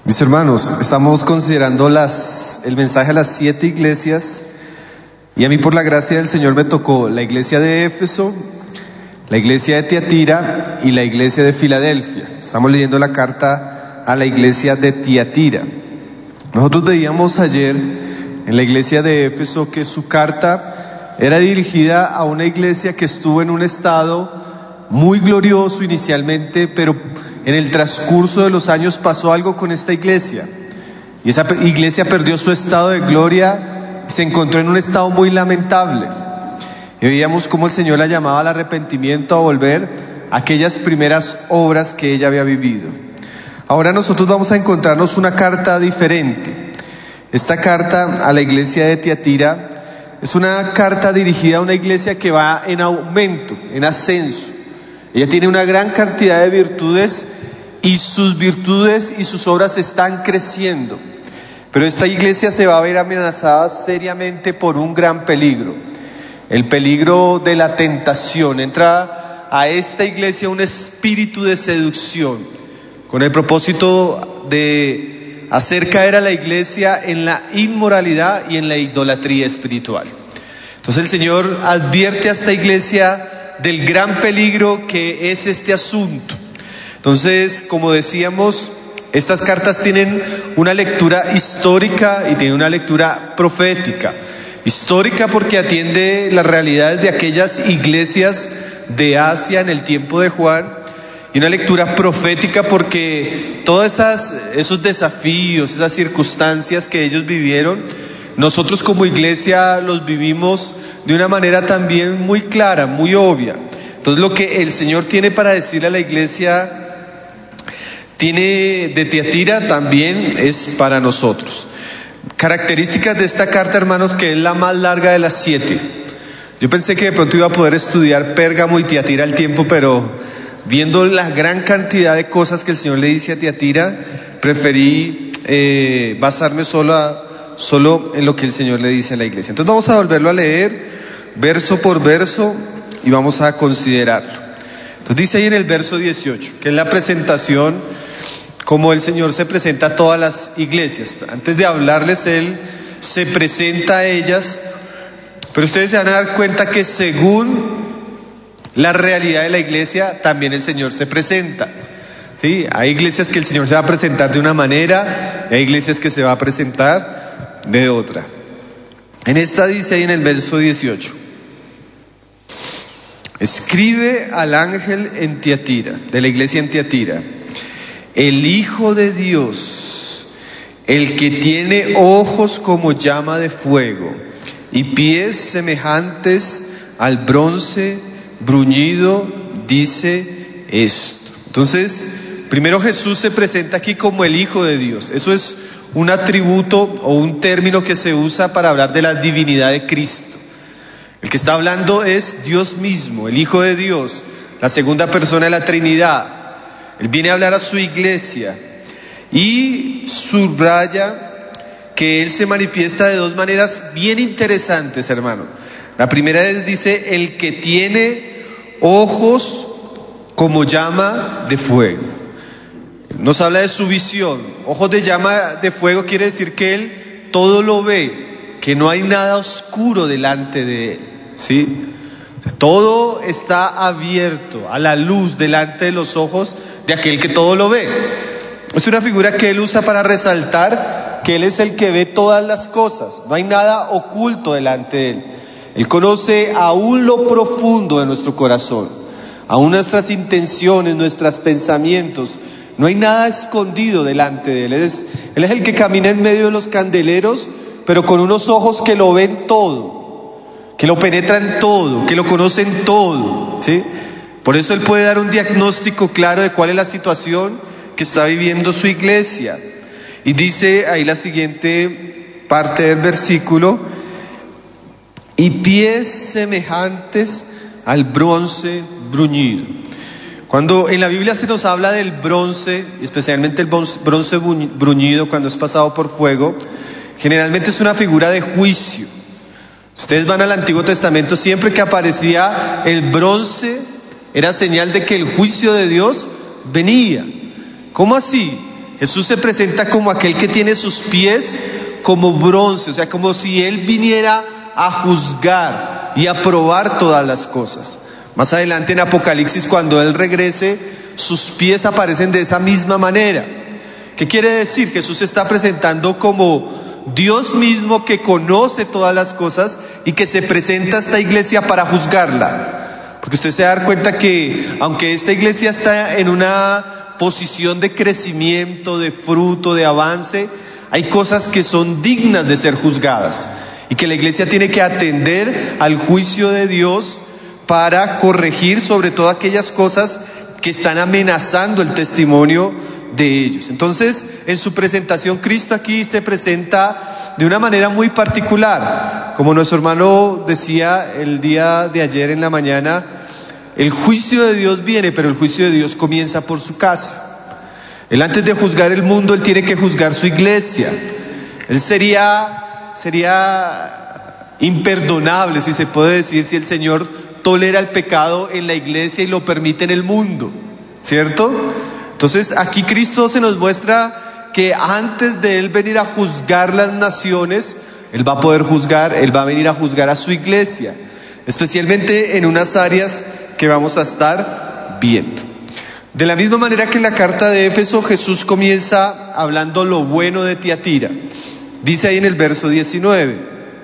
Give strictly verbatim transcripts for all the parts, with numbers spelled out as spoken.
Mis hermanos, estamos considerando las, el mensaje a las siete iglesias, y a mí por la gracia del Señor me tocó la iglesia de Éfeso, la iglesia de Tiatira y la iglesia de Filadelfia. Estamos leyendo la carta a la iglesia de Tiatira. Nosotros veíamos ayer en la iglesia de Éfeso que su carta era dirigida a una iglesia que estuvo en un estado muy glorioso inicialmente, pero en el transcurso de los años pasó algo con esta iglesia, y esa iglesia perdió su estado de gloria y se encontró en un estado muy lamentable. Y veíamos cómo el Señor la llamaba al arrepentimiento, a volver a aquellas primeras obras que ella había vivido. Ahora nosotros vamos a encontrarnos una carta diferente. Esta carta a la iglesia de Tiatira es una carta dirigida a una iglesia que va en aumento, en ascenso. Ella tiene una gran cantidad de virtudes y sus virtudes y sus obras están creciendo. Pero esta iglesia se va a ver amenazada seriamente por un gran peligro. El peligro de la tentación. Entra a esta iglesia un espíritu de seducción con el propósito de hacer caer a la iglesia en la inmoralidad y en la idolatría espiritual. Entonces el Señor advierte a esta iglesia del gran peligro que es este asunto. Entonces, como decíamos, estas cartas tienen una lectura histórica y tienen una lectura profética. Histórica porque atiende las realidades de aquellas iglesias de Asia en el tiempo de Juan, y una lectura profética porque todos esas, esos desafíos, esas circunstancias que ellos vivieron, nosotros como iglesia los vivimos de una manera también muy clara, muy obvia. Entonces lo que el Señor tiene para decirle a la iglesia tiene de Tiatira también es para nosotros. Características de esta carta, hermanos, que es la más larga de las siete. Yo pensé que de pronto iba a poder estudiar Pérgamo y Tiatira al tiempo, pero viendo la gran cantidad de cosas que el Señor le dice a Tiatira, preferí eh, basarme solo a solo en lo que el Señor le dice a la iglesia. Entonces vamos a volverlo a leer verso por verso y vamos a considerarlo. Entonces dice ahí en el verso dieciocho, que es la presentación, como el Señor se presenta a todas las iglesias. Antes de hablarles, Él se presenta a ellas, pero ustedes se van a dar cuenta que según la realidad de la iglesia, también el Señor se presenta. ¿Sí? Hay iglesias que el Señor se va a presentar de una manera, y hay iglesias que se va a presentar de otra. En esta dice ahí en el verso dieciocho: escribe al ángel en Tiatira, de la iglesia en Tiatira, el Hijo de Dios, el que tiene ojos como llama de fuego y pies semejantes al bronce bruñido, dice esto. Entonces, primero Jesús se presenta aquí como el Hijo de Dios. Eso es un atributo o un término que se usa para hablar de la divinidad de Cristo. El que está hablando es Dios mismo, el Hijo de Dios, la segunda persona de la Trinidad. Él viene a hablar a su iglesia y subraya que Él se manifiesta de dos maneras bien interesantes, hermano. La primera es, dice, el que tiene ojos como llama de fuego. Nos habla de su visión. Ojos de llama de fuego quiere decir que Él todo lo ve, que no hay nada oscuro delante de Él, ¿sí? O sea, todo está abierto a la luz delante de los ojos de aquel que todo lo ve. Es una figura que Él usa para resaltar que Él es el que ve todas las cosas. No hay nada oculto delante de Él. Él conoce aún lo profundo de nuestro corazón, aún nuestras intenciones, nuestros pensamientos. No hay nada escondido delante de Él. Él es, Él es el que camina en medio de los candeleros, pero con unos ojos que lo ven todo, que lo penetran todo, que lo conocen todo, ¿sí? Por eso Él puede dar un diagnóstico claro de cuál es la situación que está viviendo su iglesia. Y dice ahí la siguiente parte del versículo: y pies semejantes al bronce bruñido. Cuando en la Biblia se nos habla del bronce, especialmente el bronce bruñido cuando es pasado por fuego, generalmente es una figura de juicio. Ustedes van al Antiguo Testamento, siempre que aparecía el bronce era señal de que el juicio de Dios venía. ¿Cómo así? Jesús se presenta como aquel que tiene sus pies como bronce, o sea, como si Él viniera a juzgar y a probar todas las cosas. Más adelante en Apocalipsis, cuando Él regrese, sus pies aparecen de esa misma manera. ¿Qué quiere decir? Jesús se está presentando como Dios mismo que conoce todas las cosas y que se presenta a esta iglesia para juzgarla. Porque usted se da cuenta que aunque esta iglesia está en una posición de crecimiento, de fruto, de avance, hay cosas que son dignas de ser juzgadas y que la iglesia tiene que atender al juicio de Dios para corregir sobre todo aquellas cosas que están amenazando el testimonio de ellos. Entonces, en su presentación, Cristo aquí se presenta de una manera muy particular. Como nuestro hermano decía el día de ayer en la mañana, el juicio de Dios viene, pero el juicio de Dios comienza por su casa. Él, antes de juzgar el mundo, Él tiene que juzgar su iglesia. Él sería, sería imperdonable, si se puede decir, si el Señor tolera el pecado en la iglesia y lo permite en el mundo, ¿cierto? Entonces aquí Cristo se nos muestra que antes de Él venir a juzgar las naciones, Él va a poder juzgar, Él va a venir a juzgar a su iglesia, especialmente en unas áreas que vamos a estar viendo. De la misma manera que en la carta de Éfeso, Jesús comienza hablando lo bueno de Tiatira. Dice ahí en el verso diecinueve: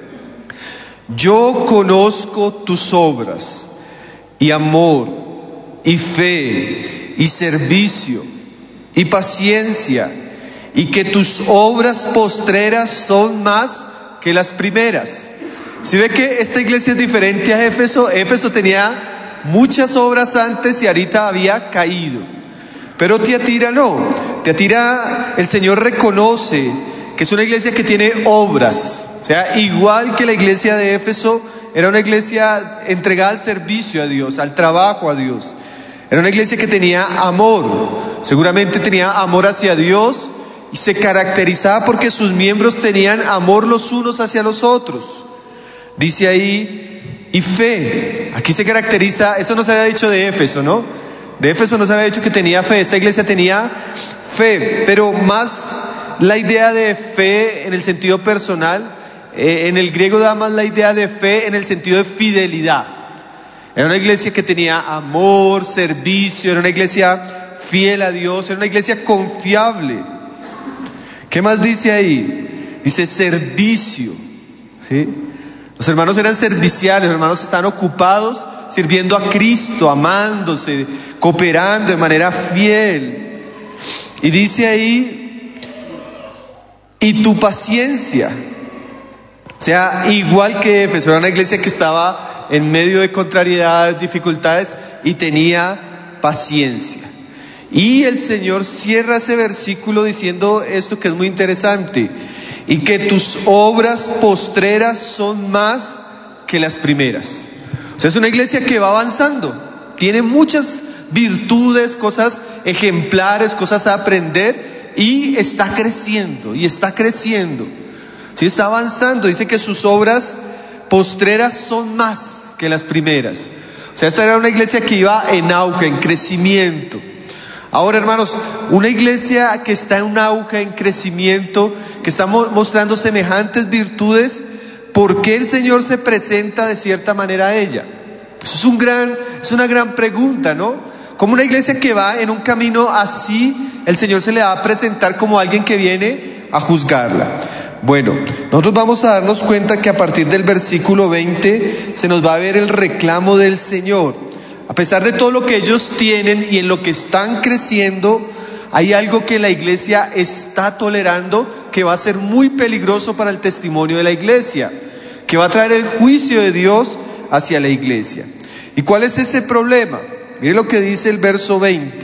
yo conozco tus obras y amor y fe y servicio y paciencia, y que tus obras postreras son más que las primeras. Si ve que esta iglesia es diferente a Éfeso, Éfeso tenía muchas obras antes y ahorita había caído, pero Tiatira no. Tiatira, el Señor reconoce que es una iglesia que tiene obras, o sea, igual que la iglesia de Éfeso, era una iglesia entregada al servicio a Dios, al trabajo a Dios. Era una iglesia que tenía amor, seguramente tenía amor hacia Dios y se caracterizaba porque sus miembros tenían amor los unos hacia los otros. Dice ahí, y fe. Aquí se caracteriza, eso no se había dicho de Éfeso, ¿no? De Éfeso no se había dicho que tenía fe, esta iglesia tenía fe, pero más la idea de fe en el sentido personal, eh, en el griego da más la idea de fe en el sentido de fidelidad. Era una iglesia que tenía amor, servicio, era una iglesia fiel a Dios, era una iglesia confiable. ¿Qué más dice ahí? Dice servicio, ¿sí? Los hermanos eran serviciales, los hermanos están ocupados sirviendo a Cristo, amándose, cooperando de manera fiel. Y dice ahí, y tu paciencia. O sea, igual que Éfeso, era una iglesia que estaba en medio de contrariedades, dificultades, y tenía paciencia. Y el Señor cierra ese versículo diciendo esto que es muy interesante: y que tus obras postreras son más que las primeras. O sea, es una iglesia que va avanzando, tiene muchas virtudes, cosas ejemplares, cosas a aprender, y está creciendo, y está creciendo. Sí, está avanzando. Dice que sus obras postreras son más que las primeras. O sea, esta era una iglesia que iba en auge, en crecimiento. Ahora, hermanos, una iglesia que está en un auge, en crecimiento, que está mostrando semejantes virtudes, ¿por qué el Señor se presenta de cierta manera a ella? Eso es un gran, es una gran pregunta, ¿no? Como una iglesia que va en un camino así, el Señor se le va a presentar como alguien que viene a juzgarla. Bueno, nosotros vamos a darnos cuenta que a partir del versículo veinte se nos va a ver el reclamo del Señor. A pesar de todo lo que ellos tienen y en lo que están creciendo, hay algo que la iglesia está tolerando que va a ser muy peligroso para el testimonio de la iglesia, que va a traer el juicio de Dios hacia la iglesia. ¿Y cuál es ese problema? Mire lo que dice el verso veinte.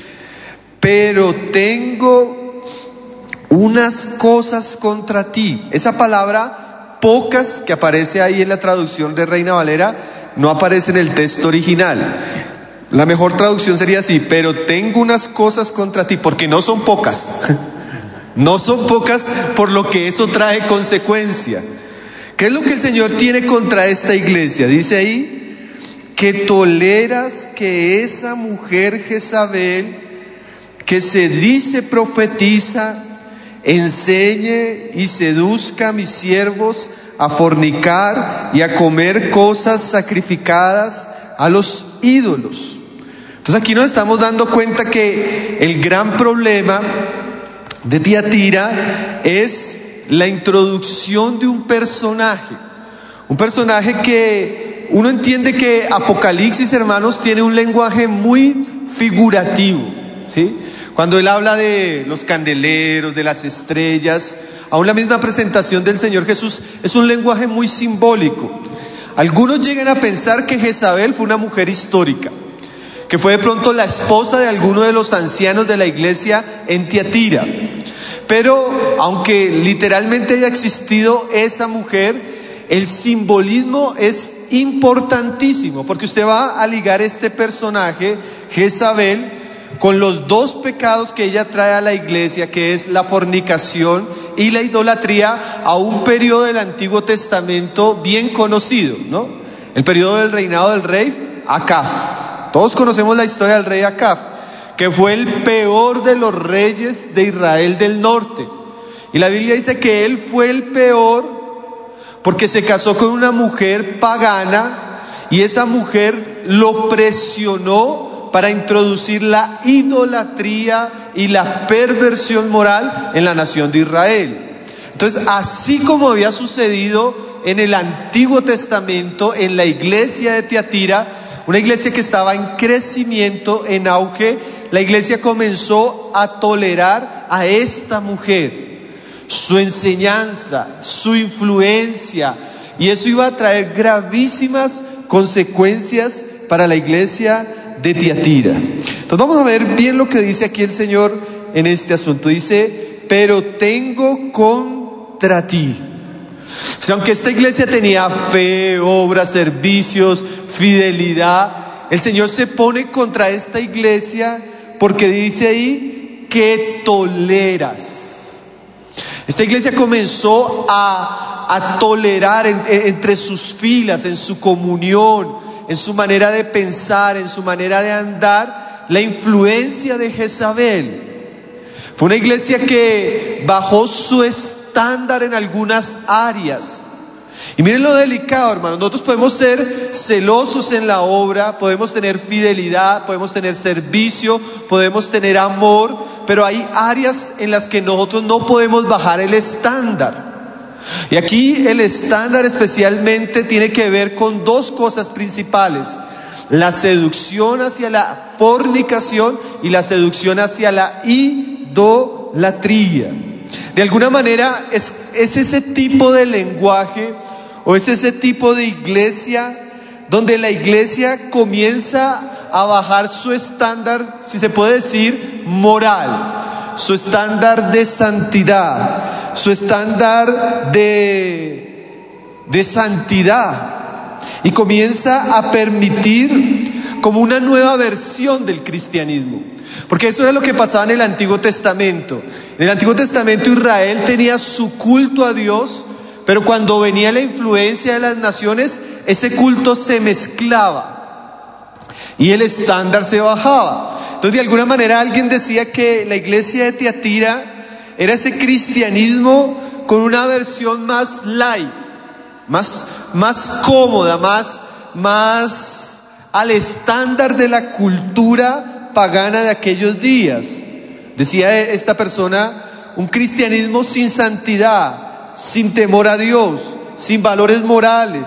Pero tengo unas cosas contra ti. Esa palabra pocas que aparece ahí en la traducción de Reina Valera no aparece en el texto original. La mejor traducción sería así: pero tengo unas cosas contra ti, porque no son pocas. No son pocas, por lo que eso trae consecuencia. ¿Qué es lo que el Señor tiene contra esta iglesia? Dice ahí que toleras que esa mujer Jezabel, que se dice profetiza, enseñe y seduzca a mis siervos a fornicar y a comer cosas sacrificadas a los ídolos. Entonces aquí nos estamos dando cuenta que el gran problema de Tiatira es la introducción de un personaje. Un personaje que uno entiende que Apocalipsis, hermanos, tiene un lenguaje muy figurativo, ¿sí? Cuando él habla de los candeleros, de las estrellas, aún la misma presentación del Señor Jesús es un lenguaje muy simbólico. Algunos llegan a pensar que Jezabel fue una mujer histórica, que fue de pronto la esposa de alguno de los ancianos de la iglesia en Tiatira. Pero aunque literalmente haya existido esa mujer, el simbolismo es importantísimo, porque usted va a ligar este personaje, Jezabel, con los dos pecados que ella trae a la iglesia, que es la fornicación y la idolatría, a un periodo del Antiguo Testamento bien conocido, ¿no? El periodo del reinado del rey Acab. Todos conocemos la historia del rey Acab, que fue el peor de los reyes de Israel del norte. Y la Biblia dice que él fue el peor porque se casó con una mujer pagana y esa mujer lo presionó para introducir la idolatría y la perversión moral en la nación de Israel. Entonces, así como había sucedido en el Antiguo Testamento, en la iglesia de Tiatira, una iglesia que estaba en crecimiento, en auge, la iglesia comenzó a tolerar a esta mujer, su enseñanza, su influencia, y eso iba a traer gravísimas consecuencias para la iglesia de Tiatira. Entonces vamos a ver bien lo que dice aquí el Señor en este asunto. Dice, pero tengo contra ti. O sea, aunque esta iglesia tenía fe, obras, servicios, fidelidad, el Señor se pone contra esta iglesia porque dice ahí que toleras. Esta iglesia comenzó a, a tolerar en, en, entre sus filas, en su comunión, en su manera de pensar, en su manera de andar, la influencia de Jezabel. Fue una iglesia que bajó su estándar en algunas áreas. Y miren lo delicado, hermanos. Nosotros podemos ser celosos en la obra, podemos tener fidelidad, podemos tener servicio, podemos tener amor, pero hay áreas en las que nosotros no podemos bajar el estándar. Y aquí el estándar especialmente tiene que ver con dos cosas principales: la seducción hacia la fornicación y la seducción hacia la idolatría. De alguna manera es, es ese tipo de lenguaje o es ese tipo de iglesia donde la iglesia comienza a bajar su estándar, si se puede decir, moral, su estándar de santidad, su estándar de, de santidad, y comienza a permitir como una nueva versión del cristianismo. Porque eso era lo que pasaba en el Antiguo Testamento. En el Antiguo Testamento Israel tenía su culto a Dios, pero cuando venía la influencia de las naciones, ese culto se mezclaba y el estándar se bajaba. Entonces, de alguna manera alguien decía que la iglesia de Tiatira era ese cristianismo con una versión más light, más, más cómoda, más, más al estándar de la cultura pagana de aquellos días. Decía esta persona, un cristianismo sin santidad, sin temor a Dios, sin valores morales.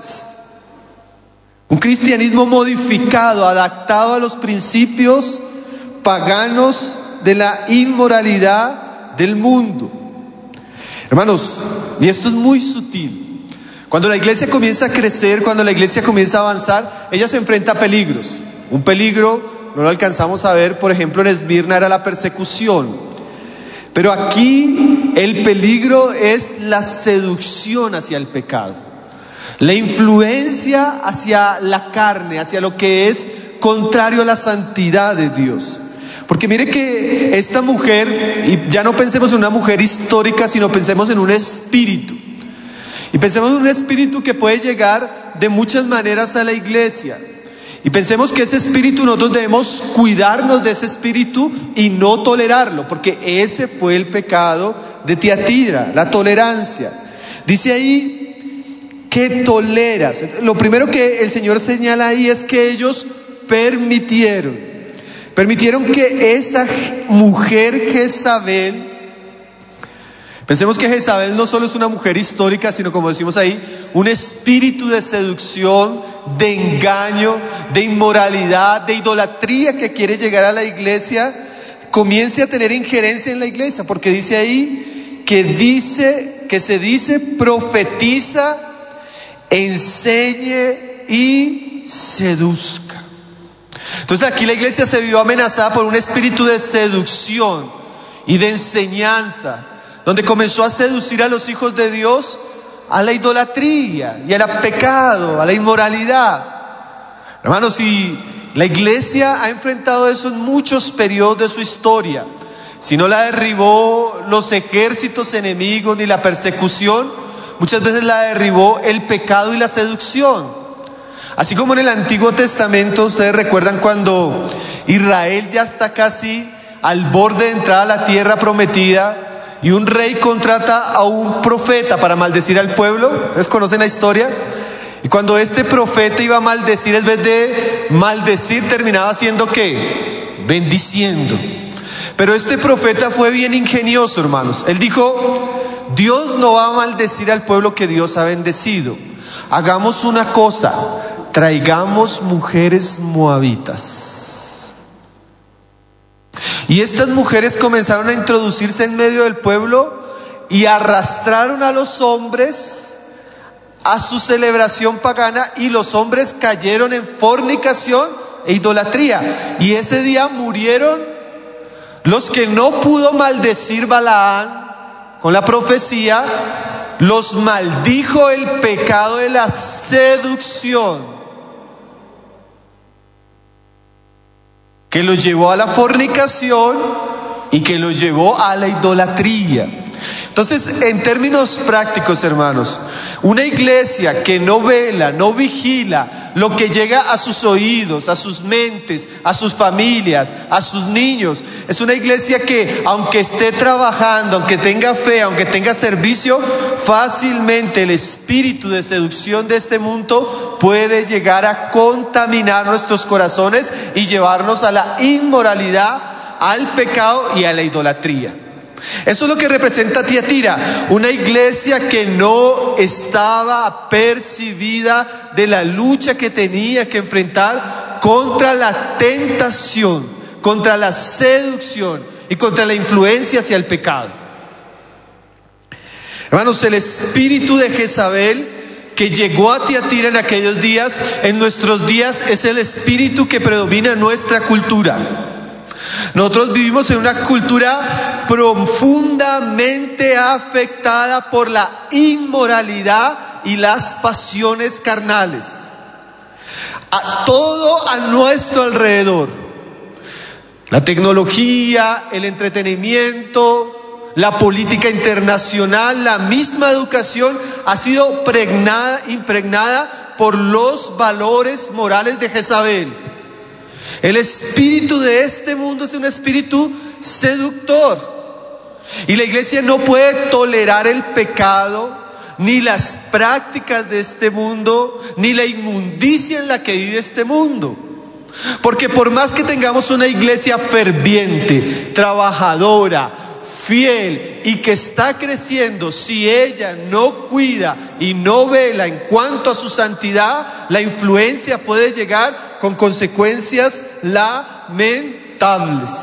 Un cristianismo modificado, adaptado a los principios paganos de la inmoralidad del mundo. Hermanos, y esto es muy sutil. Cuando la iglesia comienza a crecer, cuando la iglesia comienza a avanzar, ella se enfrenta a peligros. Un peligro, no lo alcanzamos a ver, por ejemplo, en Esmirna era la persecución. Pero aquí el peligro es la seducción hacia el pecado. La influencia hacia la carne, hacia lo que es contrario a la santidad de Dios. Porque mire que esta mujer, y ya no pensemos en una mujer histórica, sino pensemos en un espíritu. Y pensemos en un espíritu que puede llegar de muchas maneras a la iglesia. Y pensemos que ese espíritu nosotros debemos cuidarnos de ese espíritu y no tolerarlo, porque ese fue el pecado de Tiatira, la tolerancia. Dice ahí que toleras. Lo primero que el Señor señala ahí es que ellos permitieron, permitieron que esa mujer Jezabel, pensemos que Jezabel no solo es una mujer histórica, sino como decimos ahí, un espíritu de seducción, de engaño, de inmoralidad, de idolatría que quiere llegar a la iglesia, comience a tener injerencia en la iglesia, porque dice ahí que dice, que se dice, profetiza, enseñe y seduzca. Entonces aquí la iglesia se vio amenazada por un espíritu de seducción y de enseñanza, donde comenzó a seducir a los hijos de Dios a la idolatría y al pecado, a la inmoralidad. Hermanos, y la iglesia ha enfrentado eso en muchos periodos de su historia. Si no la derribó los ejércitos enemigos ni la persecución, muchas veces la derribó el pecado y la seducción. Así como en el Antiguo Testamento, ustedes recuerdan cuando Israel ya está casi al borde de entrar a la tierra prometida, y un rey contrata a un profeta para maldecir al pueblo. ¿Ustedes conocen la historia? Y cuando este profeta iba a maldecir, en vez de maldecir, terminaba haciendo ¿qué? Bendiciendo. Pero este profeta fue bien ingenioso, hermanos. Él dijo: Dios no va a maldecir al pueblo que Dios ha bendecido. Hagamos una cosa, traigamos mujeres moabitas. Y estas mujeres comenzaron a introducirse en medio del pueblo y arrastraron a los hombres a su celebración pagana, y los hombres cayeron en fornicación e idolatría. Y ese día murieron los que no pudo maldecir Balaán con la profecía, los maldijo el pecado de la seducción, que los llevó a la fornicación y que los llevó a la idolatría. Entonces, en términos prácticos, hermanos, una iglesia que no vela, no vigila lo que llega a sus oídos, a sus mentes, a sus familias, a sus niños, es una iglesia que, aunque esté trabajando, aunque tenga fe, aunque tenga servicio, fácilmente el espíritu de seducción de este mundo puede llegar a contaminar nuestros corazones y llevarnos a la inmoralidad, al pecado y a la idolatría. Eso es lo que representa Tiatira, una iglesia que no estaba apercibida de la lucha que tenía que enfrentar contra la tentación, contra la seducción y contra la influencia hacia el pecado. Hermanos, el espíritu de Jezabel que llegó a Tiatira en aquellos días, en nuestros días es el espíritu que predomina en nuestra cultura. Nosotros vivimos en una cultura profundamente afectada por la inmoralidad y las pasiones carnales. A todo a nuestro alrededor, la tecnología, el entretenimiento, la política internacional, la misma educación ha sido pregnada, impregnada por los valores morales de Jezabel. El espíritu de este mundo es un espíritu seductor, y la iglesia no puede tolerar el pecado, ni las prácticas de este mundo, ni la inmundicia en la que vive este mundo. Porque por más que tengamos una iglesia ferviente, trabajadora, fiel y que está creciendo, si ella no cuida y no vela en cuanto a su santidad, la influencia puede llegar con consecuencias lamentables.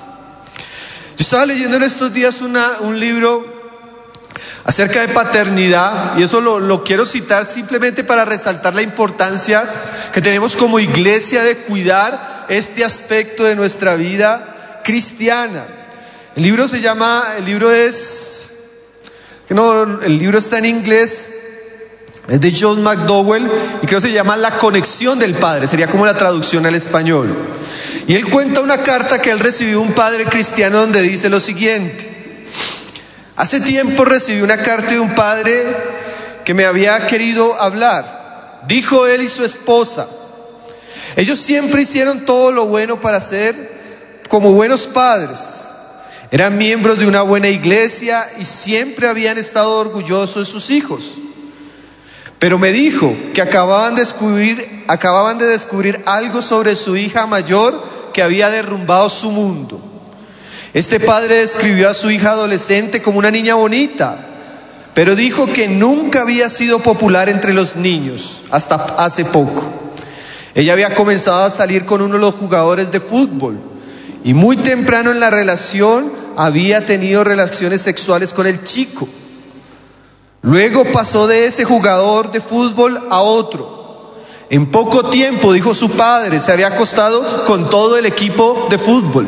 Yo estaba leyendo en estos días una, un libro acerca de paternidad, y eso lo, lo quiero citar simplemente para resaltar la importancia que tenemos como iglesia de cuidar este aspecto de nuestra vida cristiana. El libro se llama, el libro es, que no, el libro está en inglés, es de John McDowell, y creo que se llama La conexión del Padre, sería como la traducción al español. Y él cuenta una carta que él recibió de un padre cristiano donde dice lo siguiente: hace tiempo recibí una carta de un padre que me había querido hablar. Dijo él y su esposa: Ellos siempre hicieron todo lo bueno para ser como buenos padres. Eran miembros de una buena iglesia y siempre habían estado orgullosos de sus hijos. Pero me dijo que acababan de descubrir, acababan de descubrir algo sobre su hija mayor que había derrumbado su mundo. Este padre describió a su hija adolescente como una niña bonita, pero dijo que nunca había sido popular entre los niños hasta hace poco. Ella había comenzado a salir con uno de los jugadores de fútbol y muy temprano en la relación había tenido relaciones sexuales con el chico. Luego pasó de ese jugador de fútbol a otro. En poco tiempo, dijo su padre, se había acostado con todo el equipo de fútbol.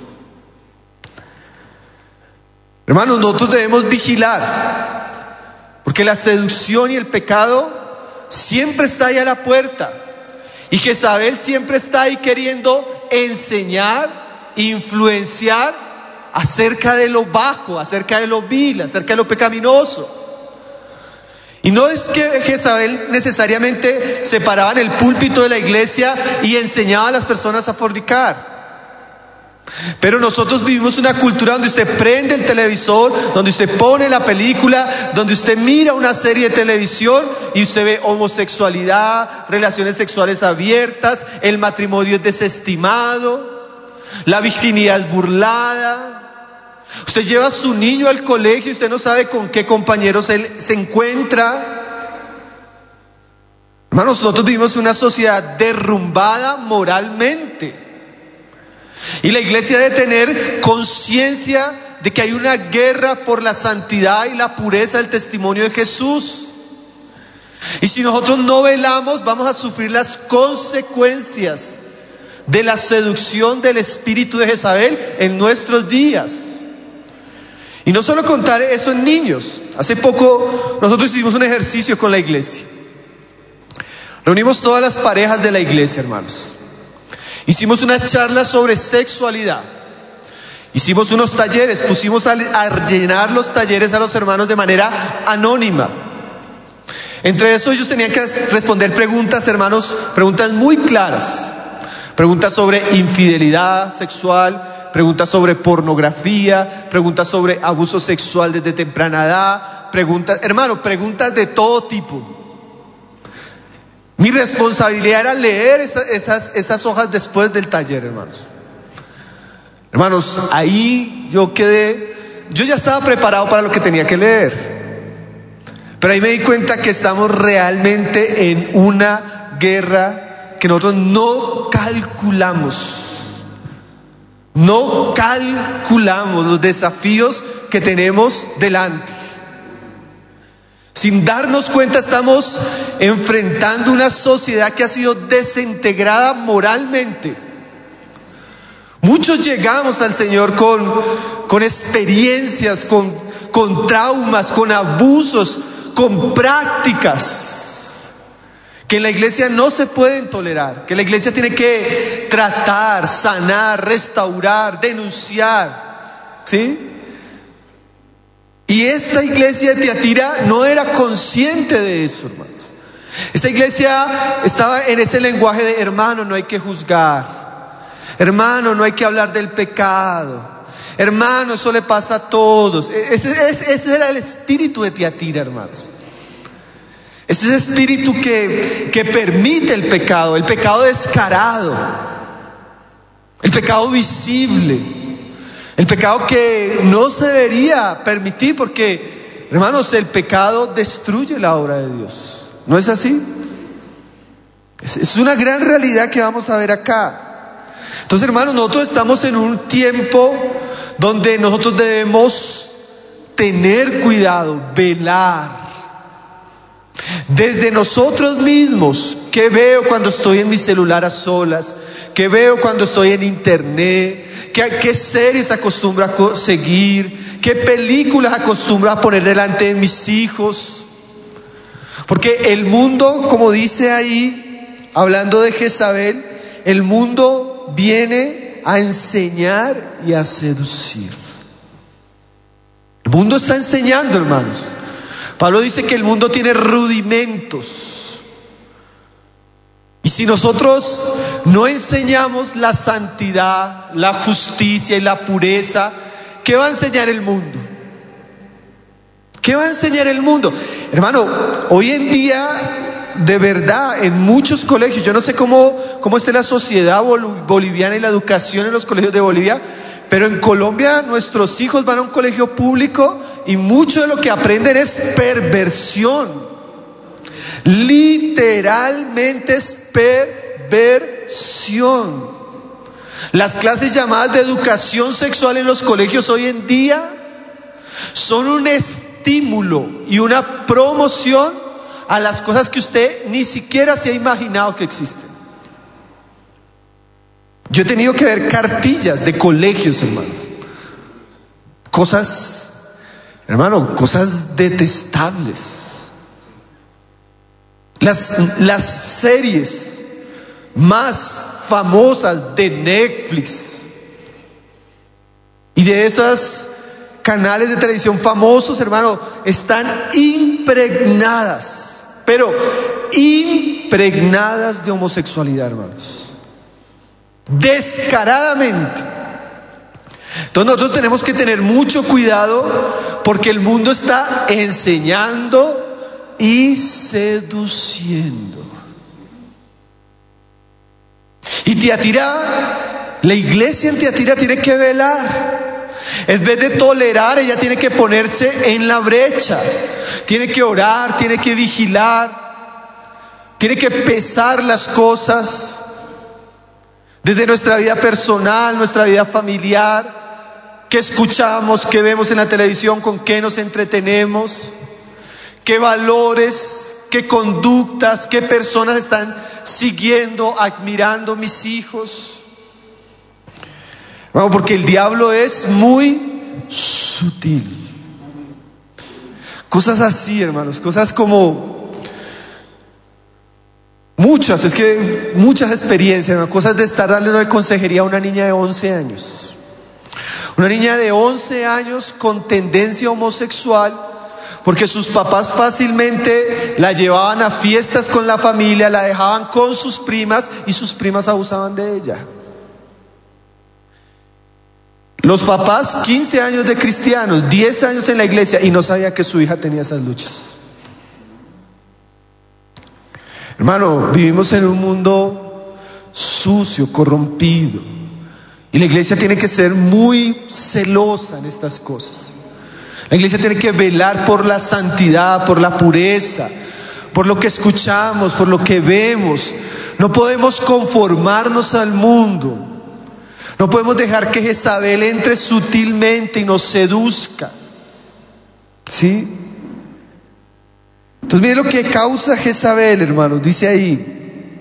Hermanos, nosotros debemos vigilar, porque la seducción y el pecado siempre está ahí a la puerta. Y Jezabel siempre está ahí queriendo enseñar, influenciar acerca de lo bajo, acerca de lo vil, acerca de lo pecaminoso. Y no es que Jezabel necesariamente se paraba en el púlpito de la iglesia y enseñaba a las personas a fornicar. Pero nosotros vivimos una cultura donde usted prende el televisor, donde usted pone la película, donde usted mira una serie de televisión y usted ve homosexualidad, relaciones sexuales abiertas, el matrimonio es desestimado, la virginidad es burlada. Usted lleva a su niño al colegio y usted no sabe con qué compañeros él se encuentra. Hermanos, nosotros vivimos una sociedad derrumbada moralmente. Y la iglesia debe tener conciencia de que hay una guerra por la santidad y la pureza del testimonio de Jesús. Y si nosotros no velamos, vamos a sufrir las consecuencias de la seducción del espíritu de Jezabel en nuestros días. Y no solo contar eso en niños. Hace poco nosotros hicimos un ejercicio con la iglesia. Reunimos todas las parejas de la iglesia, hermanos. Hicimos una charla sobre sexualidad. Hicimos unos talleres, pusimos a, a llenar los talleres a los hermanos de manera anónima. Entre eso ellos tenían que responder preguntas, hermanos, preguntas muy claras. Preguntas sobre infidelidad sexual, preguntas sobre pornografía, preguntas sobre abuso sexual desde temprana edad, preguntas, hermano, preguntas de todo tipo. Mi responsabilidad era leer esa, esas, esas hojas después del taller, hermanos. Hermanos, ahí yo quedé, yo ya estaba preparado para lo que tenía que leer. Pero ahí me di cuenta que estamos realmente en una guerra que nosotros no calculamos. No calculamos los desafíos que tenemos delante. Sin darnos cuenta estamos enfrentando una sociedad que ha sido desintegrada moralmente. Muchos llegamos al Señor con, con experiencias, con, con traumas, con abusos, con prácticas que en la iglesia no se pueden tolerar, que la iglesia tiene que tratar, sanar, restaurar, denunciar, ¿sí? Y esta iglesia de Tiatira no era consciente de eso, hermanos. Esta iglesia estaba en ese lenguaje de hermano, no hay que juzgar. Hermano, no hay que hablar del pecado. Hermano, eso le pasa a todos. Ese, ese, ese era el espíritu de Tiatira, hermanos. Ese es el espíritu que, que permite el pecado, el pecado descarado, el pecado visible. El pecado que no se debería permitir porque, hermanos, el pecado destruye la obra de Dios. ¿No es así? Es, es una gran realidad que vamos a ver acá. Entonces, hermanos, nosotros estamos en un tiempo donde nosotros debemos tener cuidado, velar. Desde nosotros mismos, ¿qué veo cuando estoy en mi celular a solas? ¿Qué veo cuando estoy en internet? ¿Qué, qué series acostumbro a seguir? ¿Qué películas acostumbro a poner delante de mis hijos? Porque el mundo, como dice ahí, hablando de Jezabel, el mundo viene a enseñar y a seducir. El mundo está enseñando, hermanos. Pablo dice que el mundo tiene rudimentos. Y si nosotros no enseñamos la santidad, la justicia y la pureza, ¿qué va a enseñar el mundo? ¿Qué va a enseñar el mundo? Hermano, hoy en día, de verdad, en muchos colegios, yo no sé cómo, cómo está la sociedad boliviana y la educación en los colegios de Bolivia, pero en Colombia nuestros hijos van a un colegio público y mucho de lo que aprenden es perversión. Literalmente es perversión. Las clases llamadas de educación sexual en los colegios hoy en día son un estímulo y una promoción a las cosas que usted ni siquiera se ha imaginado que existen. Yo he tenido que ver cartillas de colegios, hermanos. Cosas, hermano, cosas detestables. Las, las series más famosas de Netflix y de esos canales de televisión famosos, hermano, están impregnadas, pero impregnadas de homosexualidad, hermanos, descaradamente. Entonces nosotros tenemos que tener mucho cuidado porque el mundo está enseñando y seduciendo. Y Tiatira, la iglesia en Tiatira tiene que velar. En vez de tolerar, ella tiene que ponerse en la brecha. Tiene que orar, tiene que vigilar, tiene que pesar las cosas. Desde nuestra vida personal, nuestra vida familiar, qué escuchamos, qué vemos en la televisión, con qué nos entretenemos, qué valores, qué conductas, qué personas están siguiendo, admirando mis hijos. Vamos, porque el diablo es muy sutil. Cosas así, hermanos, cosas como muchas, es que muchas experiencias, hermanos, cosas de estar dando una consejería a una niña de once años. Una niña de once años con tendencia homosexual, porque sus papás fácilmente la llevaban a fiestas con la familia, la dejaban con sus primas y sus primas abusaban de ella. Los papás, quince años de cristianos, diez años en la iglesia y no sabía que su hija tenía esas luchas. Hermano, vivimos en un mundo sucio, corrompido, y la iglesia tiene que ser muy celosa en estas cosas. La iglesia tiene que velar por la santidad, por la pureza, por lo que escuchamos, por lo que vemos. No podemos conformarnos al mundo. No podemos dejar que Jezabel entre sutilmente y nos seduzca. ¿Sí? Entonces miren lo que causa Jezabel, hermanos. Dice ahí.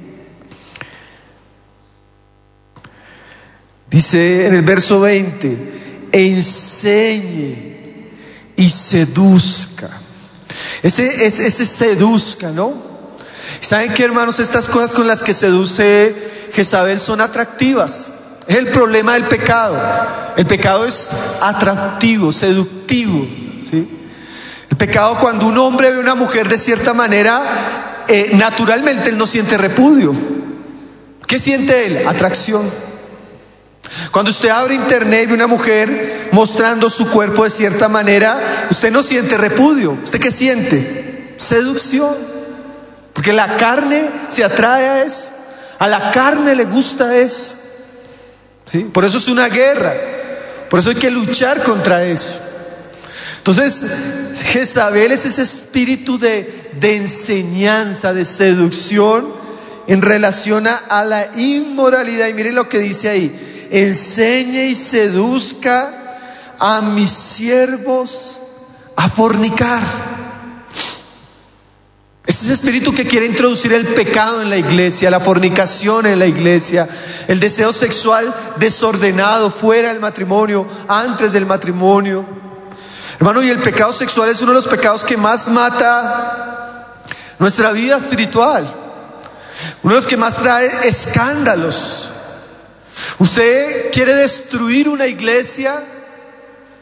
Dice en el verso veinte. Enseñe y seduzca. Ese, ese, ese seduzca, ¿no? ¿Saben qué, hermanos? Estas cosas con las que seduce Jezabel son atractivas. Es el problema del pecado. El pecado es atractivo, seductivo, ¿sí? El pecado, cuando un hombre ve a una mujer de cierta manera, eh, naturalmente él no siente repudio. ¿Qué siente él? Atracción. Cuando usted abre internet y ve una mujer mostrando su cuerpo de cierta manera, usted no siente repudio. ¿Usted qué siente? Seducción. Porque la carne se atrae a eso. A la carne le gusta eso. ¿Sí? Por eso es una guerra. Por eso hay que luchar contra eso. Entonces, Jezabel es ese espíritu de, de enseñanza, de seducción en relación a, a la inmoralidad. Y miren lo que dice ahí. Enseñe y seduzca a mis siervos a fornicar. Es ese espíritu que quiere introducir el pecado en la iglesia, la fornicación en la iglesia, el deseo sexual desordenado fuera del matrimonio, antes del matrimonio. Hermano, y el pecado sexual es uno de los pecados que más mata nuestra vida espiritual, uno de los que más trae escándalos. Usted quiere destruir una iglesia,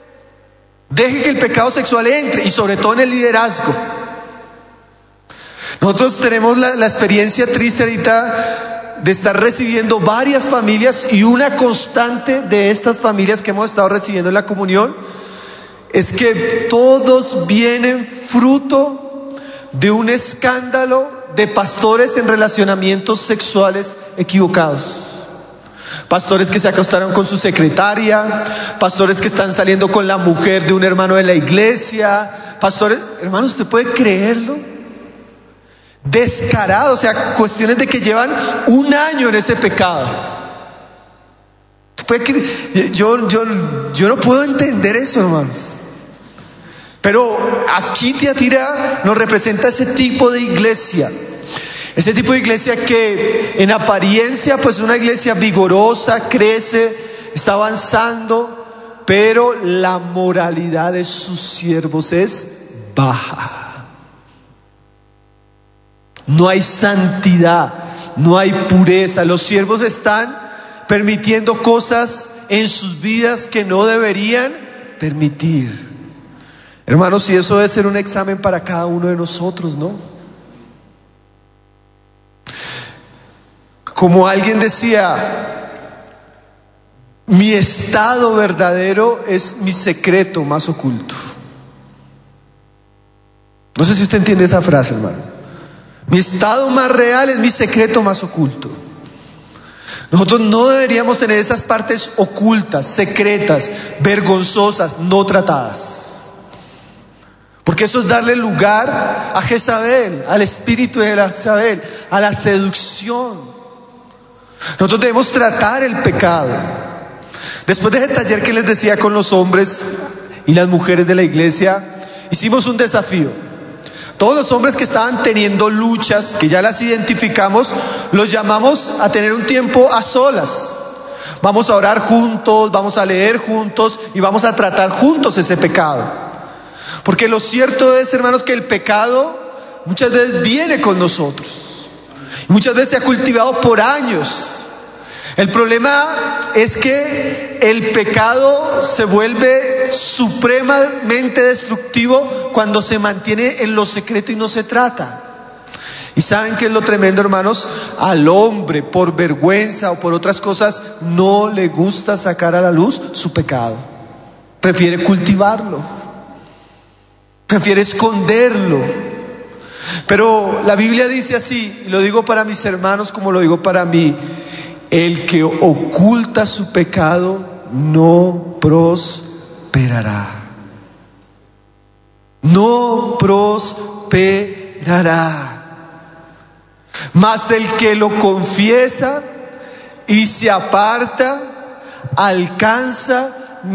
deje que el pecado sexual entre, y sobre todo en el liderazgo. Nosotros tenemos la, la experiencia triste ahorita de estar recibiendo varias familias, y una constante de estas familias que hemos estado recibiendo en la comunión es que todos vienen fruto de un escándalo de pastores en relacionamientos sexuales equivocados. Pastores que se acostaron con su secretaria, pastores que están saliendo con la mujer de un hermano de la iglesia, pastores, hermano, ¿usted puede creerlo? Descarado, o sea, cuestiones de que llevan un año en ese pecado. ¿Puede creer? Yo, yo, yo no puedo entender eso, hermanos. Pero aquí Tiatira nos representa ese tipo de iglesia. Ese tipo de iglesia que en apariencia pues es una iglesia vigorosa, crece, está avanzando, pero la moralidad de sus siervos es baja. No hay santidad, no hay pureza. Los siervos están permitiendo cosas en sus vidas que no deberían permitir. Hermanos, y eso debe ser un examen para cada uno de nosotros, ¿no? Como alguien decía, mi estado verdadero es mi secreto más oculto. No sé si usted entiende esa frase, hermano. Mi estado más real es mi secreto más oculto. Nosotros no deberíamos tener esas partes ocultas, secretas, vergonzosas, no tratadas. Porque eso es darle lugar a Jezabel, al espíritu de Jezabel, a la seducción. Nosotros debemos tratar el pecado. Después de ese taller que les decía con los hombres y las mujeres de la iglesia, hicimos un desafío. Todos los hombres que estaban teniendo luchas, que ya las identificamos, los llamamos a tener un tiempo a solas. Vamos a orar juntos, vamos a leer juntos y vamos a tratar juntos ese pecado. Porque lo cierto es, hermanos, que el pecado muchas veces viene con nosotros. Muchas veces se ha cultivado por años. El problema es que el pecado se vuelve supremamente destructivo cuando se mantiene en lo secreto y no se trata. ¿Y saben qué es lo tremendo, hermanos? Al hombre, por vergüenza o por otras cosas, no le gusta sacar a la luz su pecado. Prefiere cultivarlo. Prefiere esconderlo. Pero la Biblia dice así, y lo digo para mis hermanos como lo digo para mí: el que oculta su pecado no prosperará. No prosperará. Mas el que lo confiesa y se aparta alcanza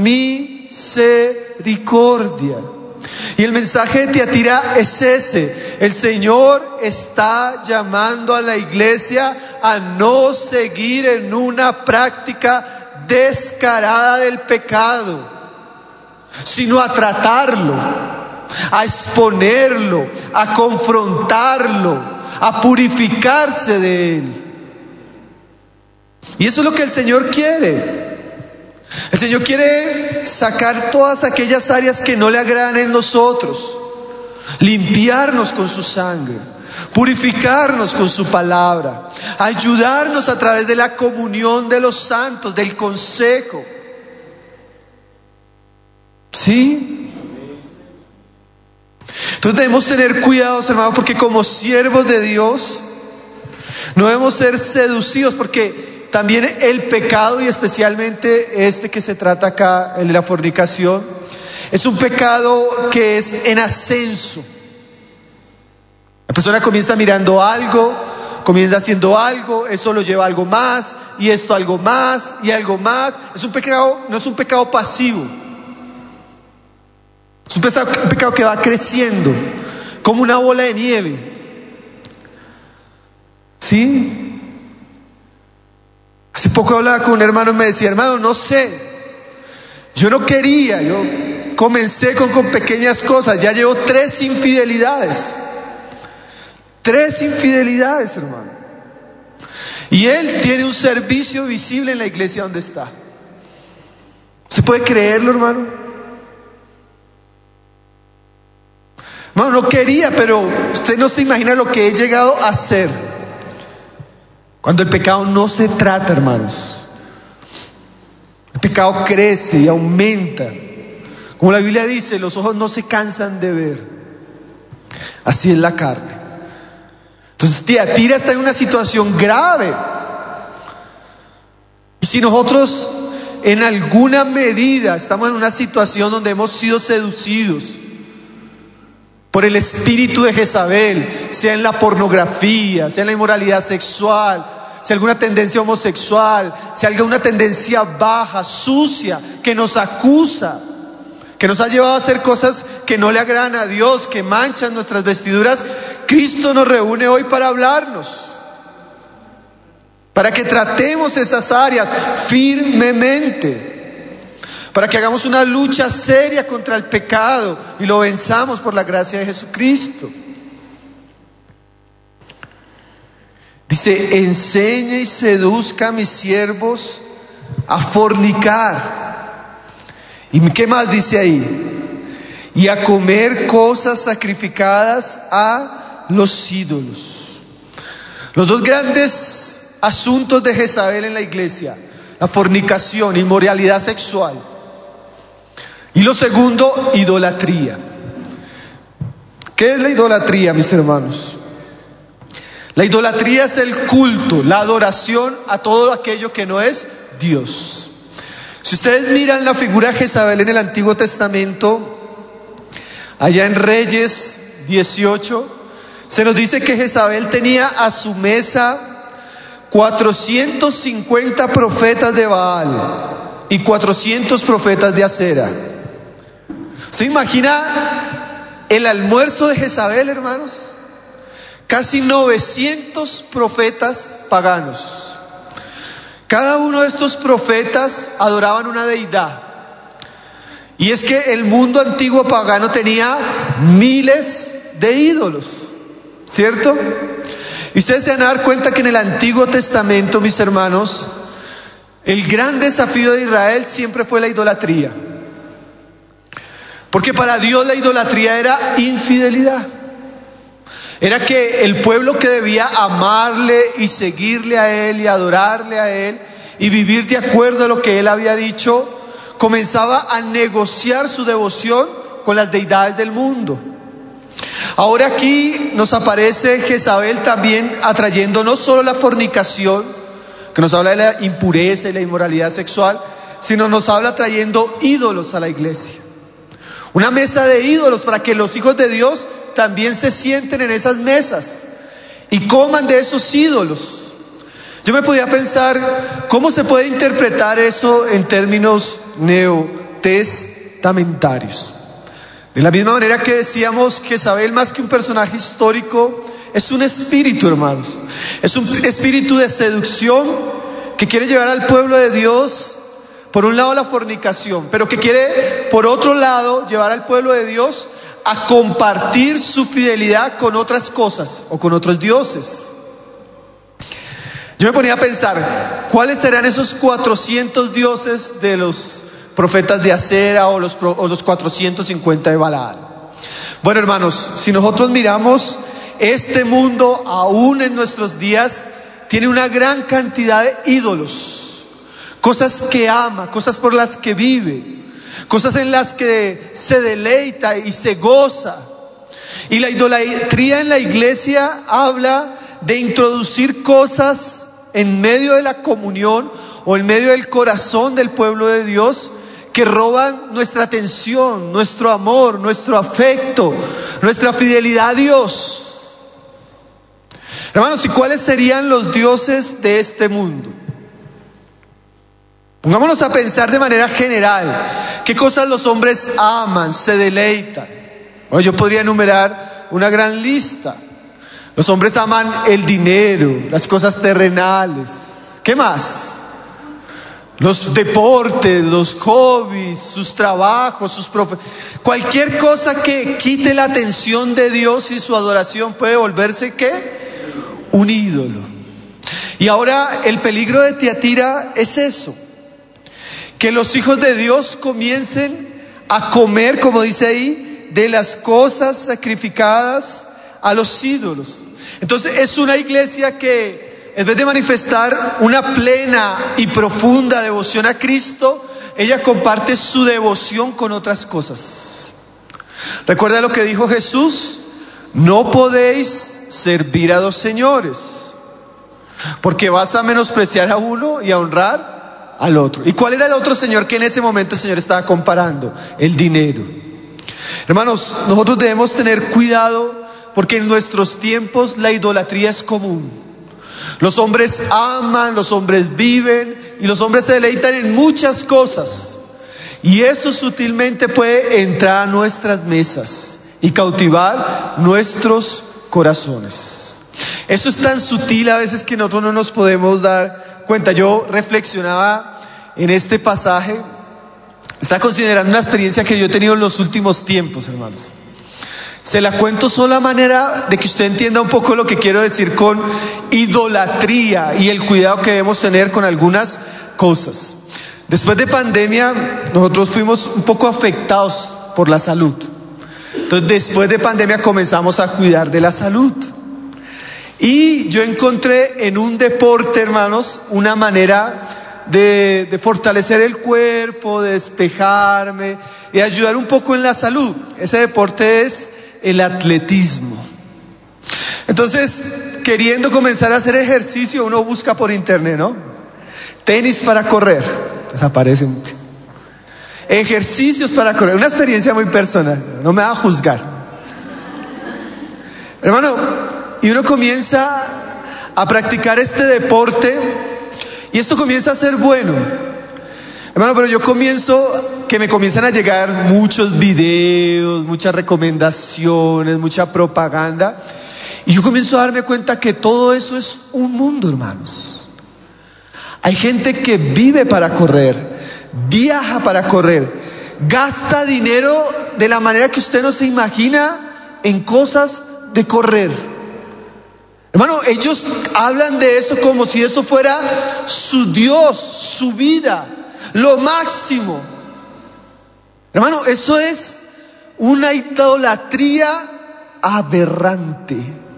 misericordia. Y el mensaje de Tiatira es ese: el Señor está llamando a la iglesia a no seguir en una práctica descarada del pecado, sino a tratarlo, a exponerlo, a confrontarlo, a purificarse de él. Y eso es lo que el Señor quiere. El Señor quiere sacar todas aquellas áreas que no le agradan en nosotros, limpiarnos con su sangre, purificarnos con su palabra, ayudarnos a través de la comunión de los santos, del consejo. ¿Sí? Entonces debemos tener cuidados, hermanos, porque como siervos de Dios no debemos ser seducidos, porque también el pecado, y especialmente este que se trata acá, el de la fornicación, es un pecado que es en ascenso. La persona comienza mirando algo, comienza haciendo algo, eso lo lleva a algo más, y esto algo más, y algo más. Es un pecado, no es un pecado pasivo. Es un pecado, un pecado que va creciendo, como una bola de nieve. ¿Sí? Hace poco hablaba con un hermano y me decía: hermano, no sé, yo no quería, yo comencé con, con pequeñas cosas, ya llevo tres infidelidades, tres infidelidades, hermano. Y él tiene un servicio visible en la iglesia donde está. ¿Usted puede creerlo, hermano? No, no quería, pero usted no se imagina lo que he llegado a hacer. Cuando el pecado no se trata, hermanos. El pecado crece y aumenta. Como la Biblia dice, los ojos no se cansan de ver. Así es la carne. Entonces Tiatira está en una situación grave. Y si nosotros en alguna medida estamos en una situación donde hemos sido seducidos por el espíritu de Jezabel, sea en la pornografía, sea en la inmoralidad sexual, sea alguna tendencia homosexual, sea alguna tendencia baja, sucia, que nos acusa, que nos ha llevado a hacer cosas que no le agradan a Dios, que manchan nuestras vestiduras, Cristo nos reúne hoy para hablarnos, para que tratemos esas áreas firmemente, para que hagamos una lucha seria contra el pecado y lo venzamos por la gracia de Jesucristo. Dice, enseñe y seduzca a mis siervos a fornicar. ¿Y qué más dice ahí? Y a comer cosas sacrificadas a los ídolos. Los dos grandes asuntos de Jezabel en la iglesia: la fornicación, inmoralidad sexual. Y lo segundo, idolatría. ¿Qué es la idolatría, mis hermanos? La idolatría es el culto, la adoración a todo aquello que no es Dios. Si ustedes miran la figura de Jezabel en el Antiguo Testamento, allá en Reyes dieciocho, se nos dice que Jezabel tenía a su mesa cuatrocientos cincuenta profetas de Baal y cuatrocientos profetas de Acera. ¿Usted imagina el almuerzo de Jezabel, hermanos? Casi novecientos profetas paganos. Cada uno de estos profetas adoraban una deidad. Y es que el mundo antiguo pagano tenía miles de ídolos, ¿cierto? Y ustedes se van a dar cuenta que en el Antiguo Testamento, mis hermanos, el gran desafío de Israel siempre fue la idolatría. Porque para Dios la idolatría era infidelidad. Era que el pueblo que debía amarle y seguirle a Él y adorarle a Él y vivir de acuerdo a lo que Él había dicho, comenzaba a negociar su devoción con las deidades del mundo. Ahora aquí nos aparece Jezabel también atrayendo no solo la fornicación, que nos habla de la impureza y la inmoralidad sexual, sino nos habla trayendo ídolos a la iglesia. Una mesa de ídolos para que los hijos de Dios también se sienten en esas mesas y coman de esos ídolos. Yo me podía pensar, ¿cómo se puede interpretar eso en términos neotestamentarios? De la misma manera que decíamos que Jezabel, más que un personaje histórico, es un espíritu, hermanos. Es un espíritu de seducción que quiere llevar al pueblo de Dios, por un lado, la fornicación, pero que quiere, por otro lado, llevar al pueblo de Dios a compartir su fidelidad con otras cosas o con otros dioses. Yo me ponía a pensar, ¿cuáles serán esos cuatrocientos dioses de los profetas de Acera o los, o los cuatrocientos cincuenta de Balaam? Bueno, hermanos, si nosotros miramos este mundo, aún en nuestros días, tiene una gran cantidad de ídolos. Cosas que ama, cosas por las que vive, cosas en las que se deleita y se goza. Y la idolatría en la iglesia habla de introducir cosas en medio de la comunión o en medio del corazón del pueblo de Dios que roban nuestra atención, nuestro amor, nuestro afecto, nuestra fidelidad a Dios. Hermanos, ¿y cuáles serían los dioses de este mundo? Pongámonos a pensar de manera general, ¿qué cosas los hombres aman, se deleitan? Bueno, yo podría enumerar una gran lista. Los hombres aman el dinero, las cosas terrenales. ¿Qué más? Los deportes, los hobbies, sus trabajos, sus profe- cualquier cosa que quite la atención de Dios y su adoración puede volverse ¿qué? Un ídolo. Y ahora el peligro de Tiatira es eso. Que los hijos de Dios comiencen a comer, como dice ahí, de las cosas sacrificadas a los ídolos. Entonces es una iglesia que en vez de manifestar una plena y profunda devoción a Cristo, ella comparte su devoción con otras cosas. Recuerda lo que dijo Jesús: no podéis servir a dos señores, porque vas a menospreciar a uno y a honrar al otro. ¿Y cuál era el otro señor que en ese momento el Señor estaba comparando? El dinero. Hermanos, nosotros debemos tener cuidado, porque en nuestros tiempos la idolatría es común. Los hombres aman, los hombres viven y los hombres se deleitan en muchas cosas. Y eso sutilmente puede entrar a nuestras mesas y cautivar nuestros corazones. Eso es tan sutil a veces que nosotros no nos podemos dar cuenta. Yo reflexionaba en este pasaje, estaba considerando una experiencia que yo he tenido en los últimos tiempos, hermanos. Se la cuento solo a manera de que usted entienda un poco lo que quiero decir con idolatría y el cuidado que debemos tener con algunas cosas. Después de pandemia, nosotros fuimos un poco afectados por la salud. Entonces, después de pandemia comenzamos a cuidar de la salud. Y yo encontré en un deporte, hermanos, una manera de, de fortalecer el cuerpo, de despejarme y ayudar un poco en la salud. Ese deporte es el atletismo. Entonces, queriendo comenzar a hacer ejercicio, uno busca por internet, ¿no? Tenis para correr. Entonces aparecen ejercicios para correr. Una experiencia muy personal, no me va a juzgar, hermano. Y uno comienza a practicar este deporte y esto comienza a ser bueno, hermano. Pero yo comienzo, que me comienzan a llegar muchos videos, muchas recomendaciones, mucha propaganda, y yo comienzo a darme cuenta que todo eso es un mundo, hermanos. Hay gente que vive para correr, viaja para correr, gasta dinero de la manera que usted no se imagina en cosas de correr. Hermano, ellos hablan de eso como si eso fuera su Dios, su vida, lo máximo. Hermano, eso es una idolatría aberrante.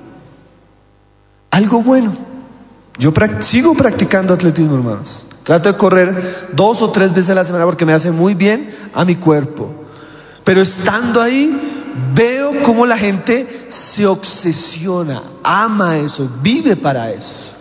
Algo bueno. Yo pract- sigo practicando atletismo, hermanos. Trato de correr dos o tres veces a la semana porque me hace muy bien a mi cuerpo. Pero estando ahí, veo cómo la gente se obsesiona, ama eso, vive para eso.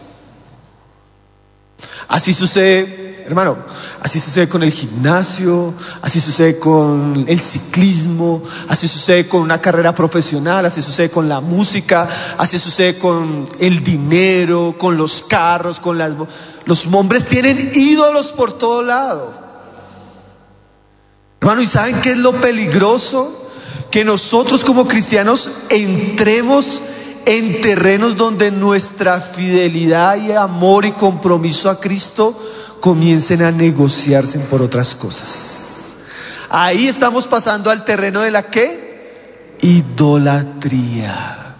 Así sucede, hermano, así sucede con el gimnasio, así sucede con el ciclismo, así sucede con una carrera profesional, así sucede con la música, así sucede con el dinero, con los carros, con las... Los hombres tienen ídolos por todo lado. Hermano, ¿y saben qué es lo peligroso? Que nosotros como cristianos entremos en terrenos donde nuestra fidelidad y amor y compromiso a Cristo comiencen a negociarse por otras cosas. Ahí estamos pasando al terreno de la ¿qué? Idolatría.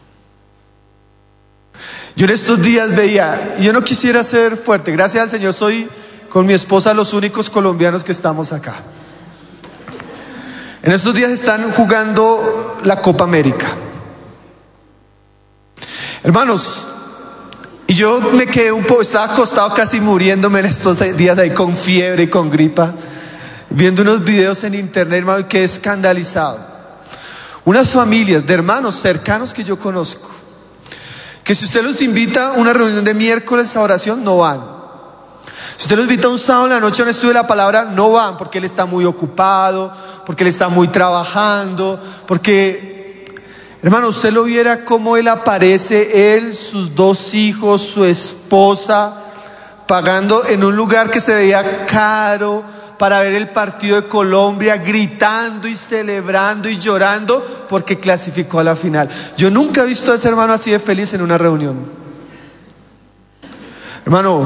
Yo en estos días veía, y yo no quisiera ser fuerte, gracias al Señor soy con mi esposa los únicos colombianos que estamos acá. En estos días están jugando la Copa América. Hermanos, y yo me quedé un poco, estaba acostado casi muriéndome en estos días ahí con fiebre y con gripa, viendo unos videos en internet, hermano, y quedé escandalizado. Unas familias de hermanos cercanos que yo conozco, que si usted los invita a una reunión de miércoles a oración, no van. Si usted los invita a un sábado en la noche a un estudio de la palabra, no van, porque él está muy ocupado, porque él está muy trabajando, porque... Hermano, usted lo viera cómo él aparece, él, sus dos hijos, su esposa, pagando en un lugar que se veía caro para ver el partido de Colombia, gritando y celebrando y llorando porque clasificó a la final. Yo nunca he visto a ese hermano así de feliz en una reunión. Hermano,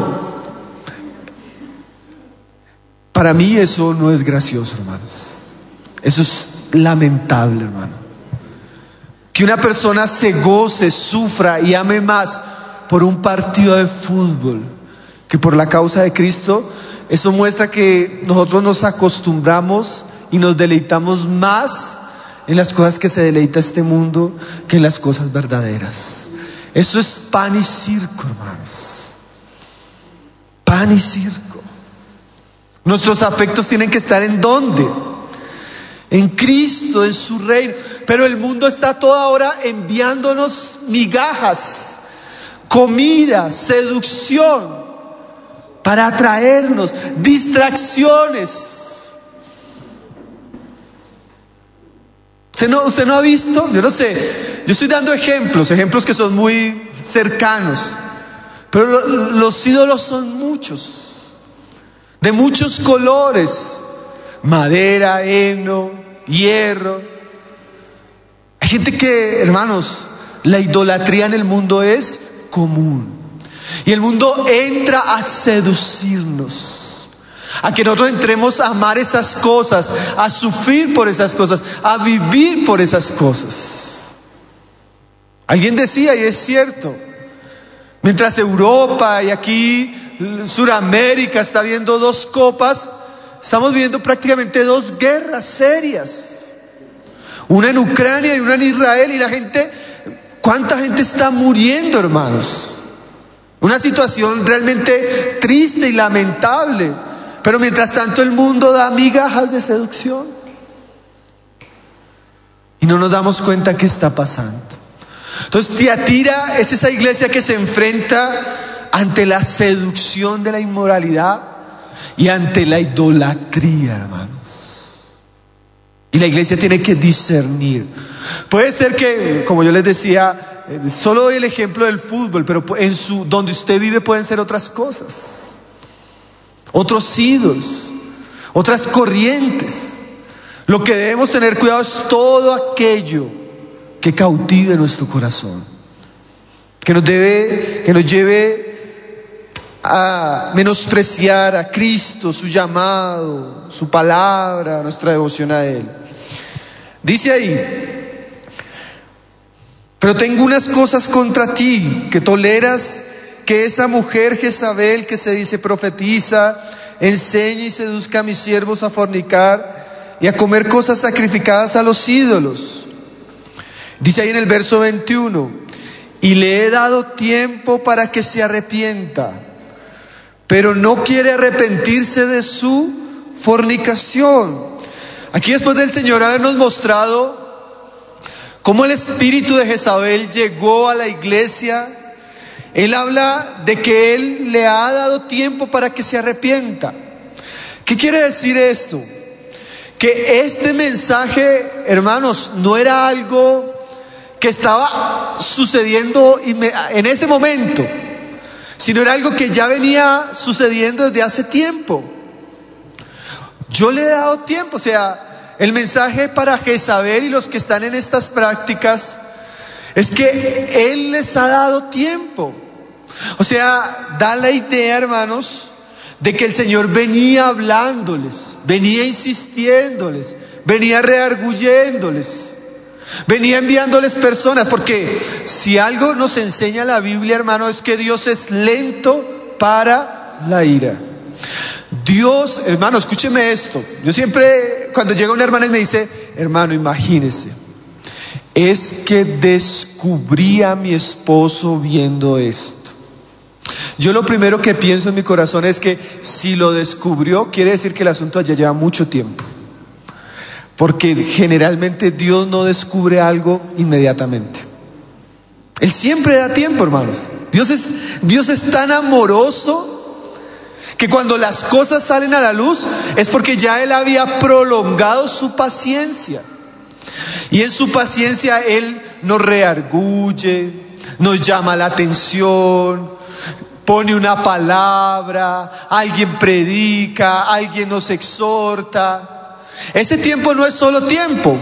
para mí eso no es gracioso, hermanos. Eso es lamentable, hermano. Que una persona se goce, sufra y ame más por un partido de fútbol que por la causa de Cristo, eso muestra que nosotros nos acostumbramos y nos deleitamos más en las cosas que se deleita este mundo que en las cosas verdaderas. Eso es pan y circo, hermanos. Pan y circo. Nuestros afectos tienen que estar ¿en dónde? En Cristo, en su reino. Pero el mundo está toda hora enviándonos migajas, comida, seducción, para atraernos, distracciones. ¿Usted no, usted no ha visto? Yo no sé, yo estoy dando ejemplos, ejemplos que son muy cercanos, pero lo, los ídolos son muchos, de muchos colores, madera, heno, hierro. Hay gente que, hermanos, la idolatría en el mundo es común, y el mundo entra a seducirnos, a que nosotros entremos a amar esas cosas, a sufrir por esas cosas, a vivir por esas cosas. Alguien decía, y es cierto, mientras Europa y aquí Suramérica está viendo dos copas, estamos viviendo prácticamente dos guerras serias, una en Ucrania y una en Israel, y la gente, ¿cuánta gente está muriendo, hermanos? Una situación realmente triste y lamentable. Pero mientras tanto el mundo da migajas de seducción y no nos damos cuenta qué está pasando. Entonces Tiatira es esa iglesia que se enfrenta ante la seducción de la inmoralidad y ante la idolatría, hermanos. Y la iglesia tiene que discernir. Puede ser que, como yo les decía, solo doy el ejemplo del fútbol, pero en su, donde usted vive pueden ser otras cosas. Otros ídolos, otras corrientes. Lo que debemos tener cuidado es todo aquello que cautive nuestro corazón, que nos debe, que nos lleve a menospreciar a Cristo, su llamado, su palabra, nuestra devoción a Él. Dice ahí: pero tengo unas cosas contra ti, que toleras que esa mujer Jezabel, que se dice profetiza, enseñe y seduzca a mis siervos a fornicar y a comer cosas sacrificadas a los ídolos. Dice ahí en el verso veintiuno: y le he dado tiempo para que se arrepienta, pero no quiere arrepentirse de su fornicación. Aquí, después del Señor habernos mostrado cómo el espíritu de Jezabel llegó a la iglesia, Él habla de que Él le ha dado tiempo para que se arrepienta. ¿Qué quiere decir esto? Que este mensaje, hermanos, no era algo que estaba sucediendo en ese momento, sino era algo que ya venía sucediendo desde hace tiempo. Yo le he dado tiempo, o sea, el mensaje para Jezabel y los que están en estas prácticas es que Él les ha dado tiempo. O sea, da la idea, hermanos, de que el Señor venía hablándoles, venía insistiéndoles, venía rearguyéndoles, venía enviándoles personas. Porque si algo nos enseña la Biblia, hermano, es que Dios es lento para la ira. Dios, hermano, escúcheme esto. Yo siempre, cuando llega una hermana y me dice: hermano, imagínese, es que descubrí a mi esposo viendo esto. Yo lo primero que pienso en mi corazón es que si lo descubrió, quiere decir que el asunto ya lleva mucho tiempo. Porque generalmente Dios no descubre algo inmediatamente. Él siempre da tiempo, hermanos. Dios es, Dios es tan amoroso que cuando las cosas salen a la luz es porque ya Él había prolongado su paciencia. Y en su paciencia Él nos rearguye, nos llama la atención, pone una palabra, alguien predica, alguien nos exhorta. Ese tiempo no es solo tiempo.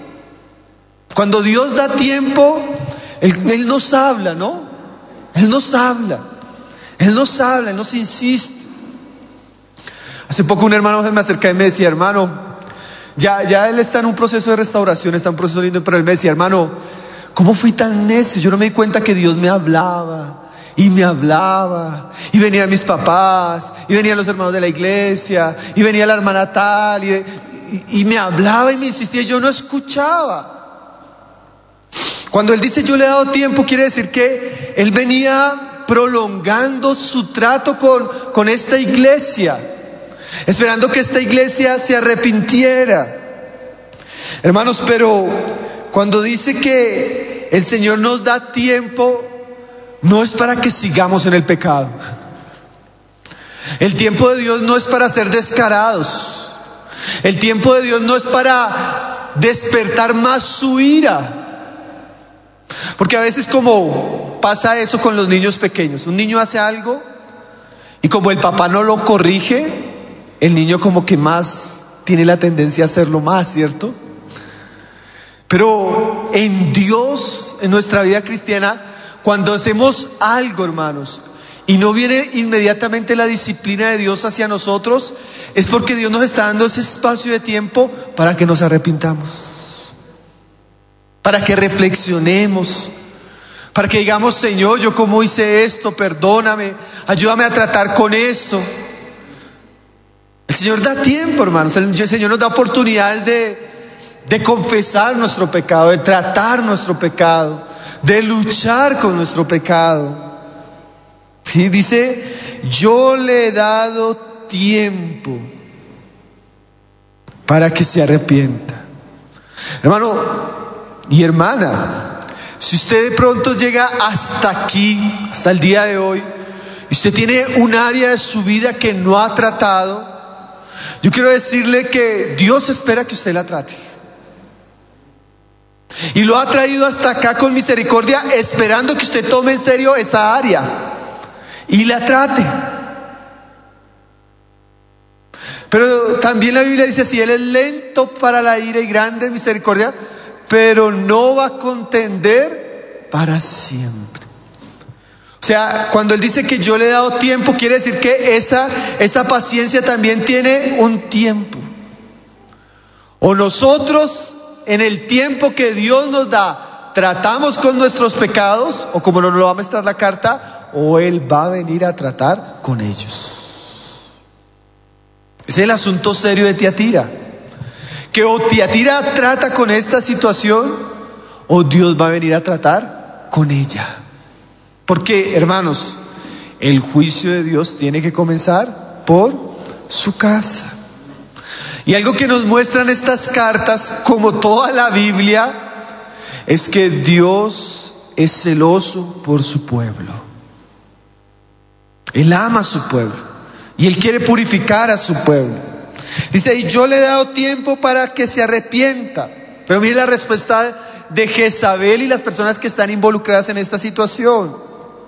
Cuando Dios da tiempo, Él, Él nos habla, ¿no? Él nos habla, Él nos habla, Él nos insiste. Hace poco un hermano se me acercó y me decía: hermano, ya, ya él está en un proceso de restauración, está en un proceso lindo, pero él me decía: hermano, ¿cómo fui tan necio? Yo no me di cuenta que Dios me hablaba y me hablaba, y venían mis papás, y venían los hermanos de la iglesia, y venía la hermana tal, y, y, y me hablaba y me insistía, yo no escuchaba. Cuando él dice yo le he dado tiempo, quiere decir que él venía prolongando su trato con, con esta iglesia, esperando que esta iglesia se arrepintiera. Hermanos, pero cuando dice que el Señor nos da tiempo, no es para que sigamos en el pecado. El tiempo de Dios no es para ser descarados. El tiempo de Dios no es para despertar más su ira. Porque a veces como pasa eso con los niños pequeños. Un niño hace algo y como el papá no lo corrige, el niño como que más tiene la tendencia a hacerlo más, ¿cierto? Pero en Dios, en nuestra vida cristiana, cuando hacemos algo, hermanos, y no viene inmediatamente la disciplina de Dios hacia nosotros, es porque Dios nos está dando ese espacio de tiempo para que nos arrepintamos, para que reflexionemos, para que digamos, Señor, yo cómo hice esto, perdóname, ayúdame a tratar con esto. El Señor da tiempo, hermanos. El Señor nos da oportunidades de, de confesar nuestro pecado, de tratar nuestro pecado, de luchar con nuestro pecado. Sí, dice, yo le he dado tiempo para que se arrepienta. Hermano y hermana, si usted de pronto llega hasta aquí, hasta el día de hoy, y usted tiene un área de su vida que no ha tratado, yo quiero decirle que Dios espera que usted la trate. Y lo ha traído hasta acá con misericordia, esperando que usted tome en serio esa área y la trate. Pero también la Biblia dice así, Él es lento para la ira y grande en misericordia, pero no va a contender para siempre. O sea, cuando Él dice que yo le he dado tiempo, quiere decir que esa, esa paciencia también tiene un tiempo. O nosotros, en el tiempo que Dios nos da, tratamos con nuestros pecados, o como nos lo va a mostrar la carta, o Él va a venir a tratar con ellos. Ese es el asunto serio de Tiatira. Que o Tiatira trata con esta situación, o Dios va a venir a tratar con ella. Porque, hermanos, el juicio de Dios tiene que comenzar por su casa. Y algo que nos muestran estas cartas, como toda la Biblia, es que Dios es celoso por su pueblo. Él ama a su pueblo y Él quiere purificar a su pueblo. Dice, y yo le he dado tiempo para que se arrepienta. Pero mire la respuesta de Jezabel y las personas que están involucradas en esta situación.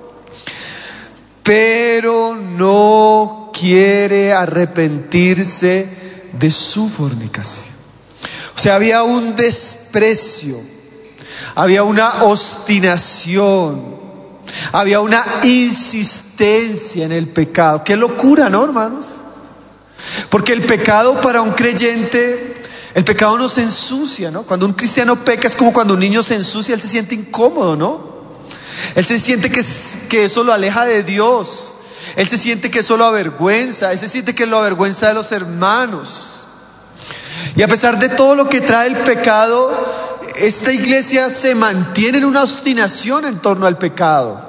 Pero no quiere arrepentirse de su fornicación. O sea, había un desprecio, había una obstinación, había una insistencia en el pecado. Qué locura, ¿no, hermanos? Porque el pecado para un creyente, el pecado nos ensucia, ¿no? Cuando un cristiano peca es como cuando un niño se ensucia, él se siente incómodo, ¿no? Él se siente que, que eso lo aleja de Dios. Él se siente que eso lo avergüenza. Él se siente que lo avergüenza de los hermanos. Y a pesar de todo lo que trae el pecado, esta iglesia se mantiene en una obstinación en torno al pecado.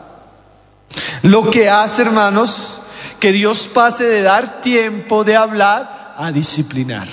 Lo que hace, hermanos, que Dios pase de dar tiempo de hablar a disciplinar.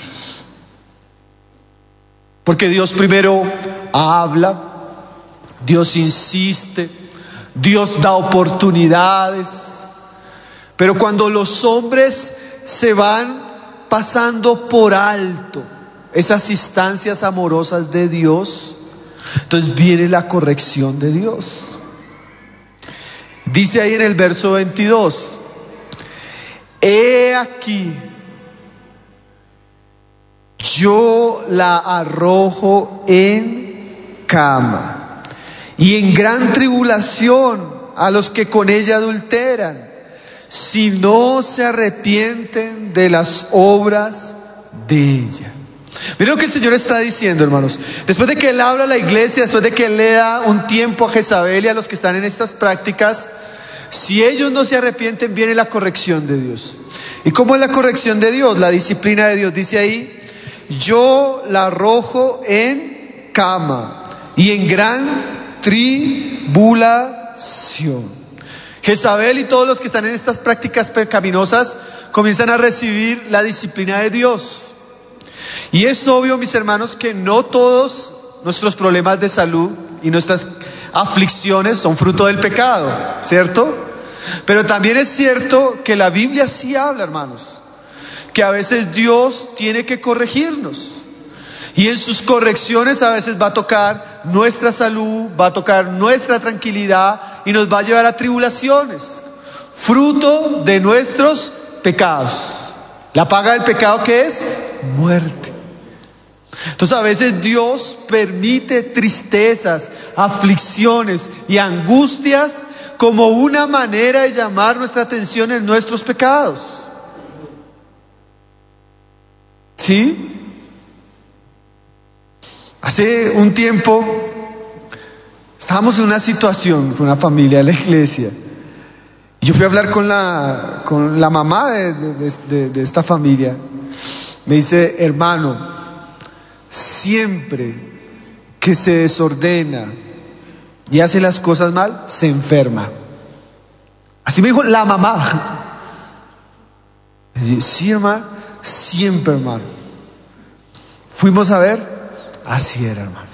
Porque Dios primero habla, Dios insiste, Dios da oportunidades. Pero cuando los hombres se van pasando por alto esas instancias amorosas de Dios, entonces viene la corrección de Dios. Dice ahí en el verso veintidós, he aquí, yo la arrojo en cama y en gran tribulación a los que con ella adulteran, si no se arrepienten de las obras de ella. Miren lo que el Señor está diciendo, hermanos. Después de que Él habla a la iglesia, después de que Él le da un tiempo a Jezabel y a los que están en estas prácticas, si ellos no se arrepienten, viene la corrección de Dios. ¿Y cómo es la corrección de Dios? La disciplina de Dios. Dice ahí yo la arrojo en cama y en gran tribulación. Jezabel y todos los que están en estas prácticas pecaminosas comienzan a recibir la disciplina de Dios. Y es obvio, mis hermanos, que no todos nuestros problemas de salud y nuestras aflicciones son fruto del pecado, ¿cierto? Pero también es cierto que la Biblia sí habla, hermanos, que a veces Dios tiene que corregirnos. Y en sus correcciones a veces va a tocar nuestra salud, va a tocar nuestra tranquilidad y nos va a llevar a tribulaciones, fruto de nuestros pecados. La paga del pecado, ¿qué es? Muerte. Entonces a veces Dios permite tristezas, aflicciones y angustias como una manera de llamar nuestra atención en nuestros pecados. ¿Sí? Hace un tiempo estábamos en una situación con una familia de la iglesia. Yo fui a hablar con la, con la mamá de, de, de, de esta familia. Me dice: hermano, siempre que se desordena y hace las cosas mal, se enferma. Así me dijo la mamá. Y yo, sí, hermano, siempre, hermano. Fuimos a ver, así era, hermanos.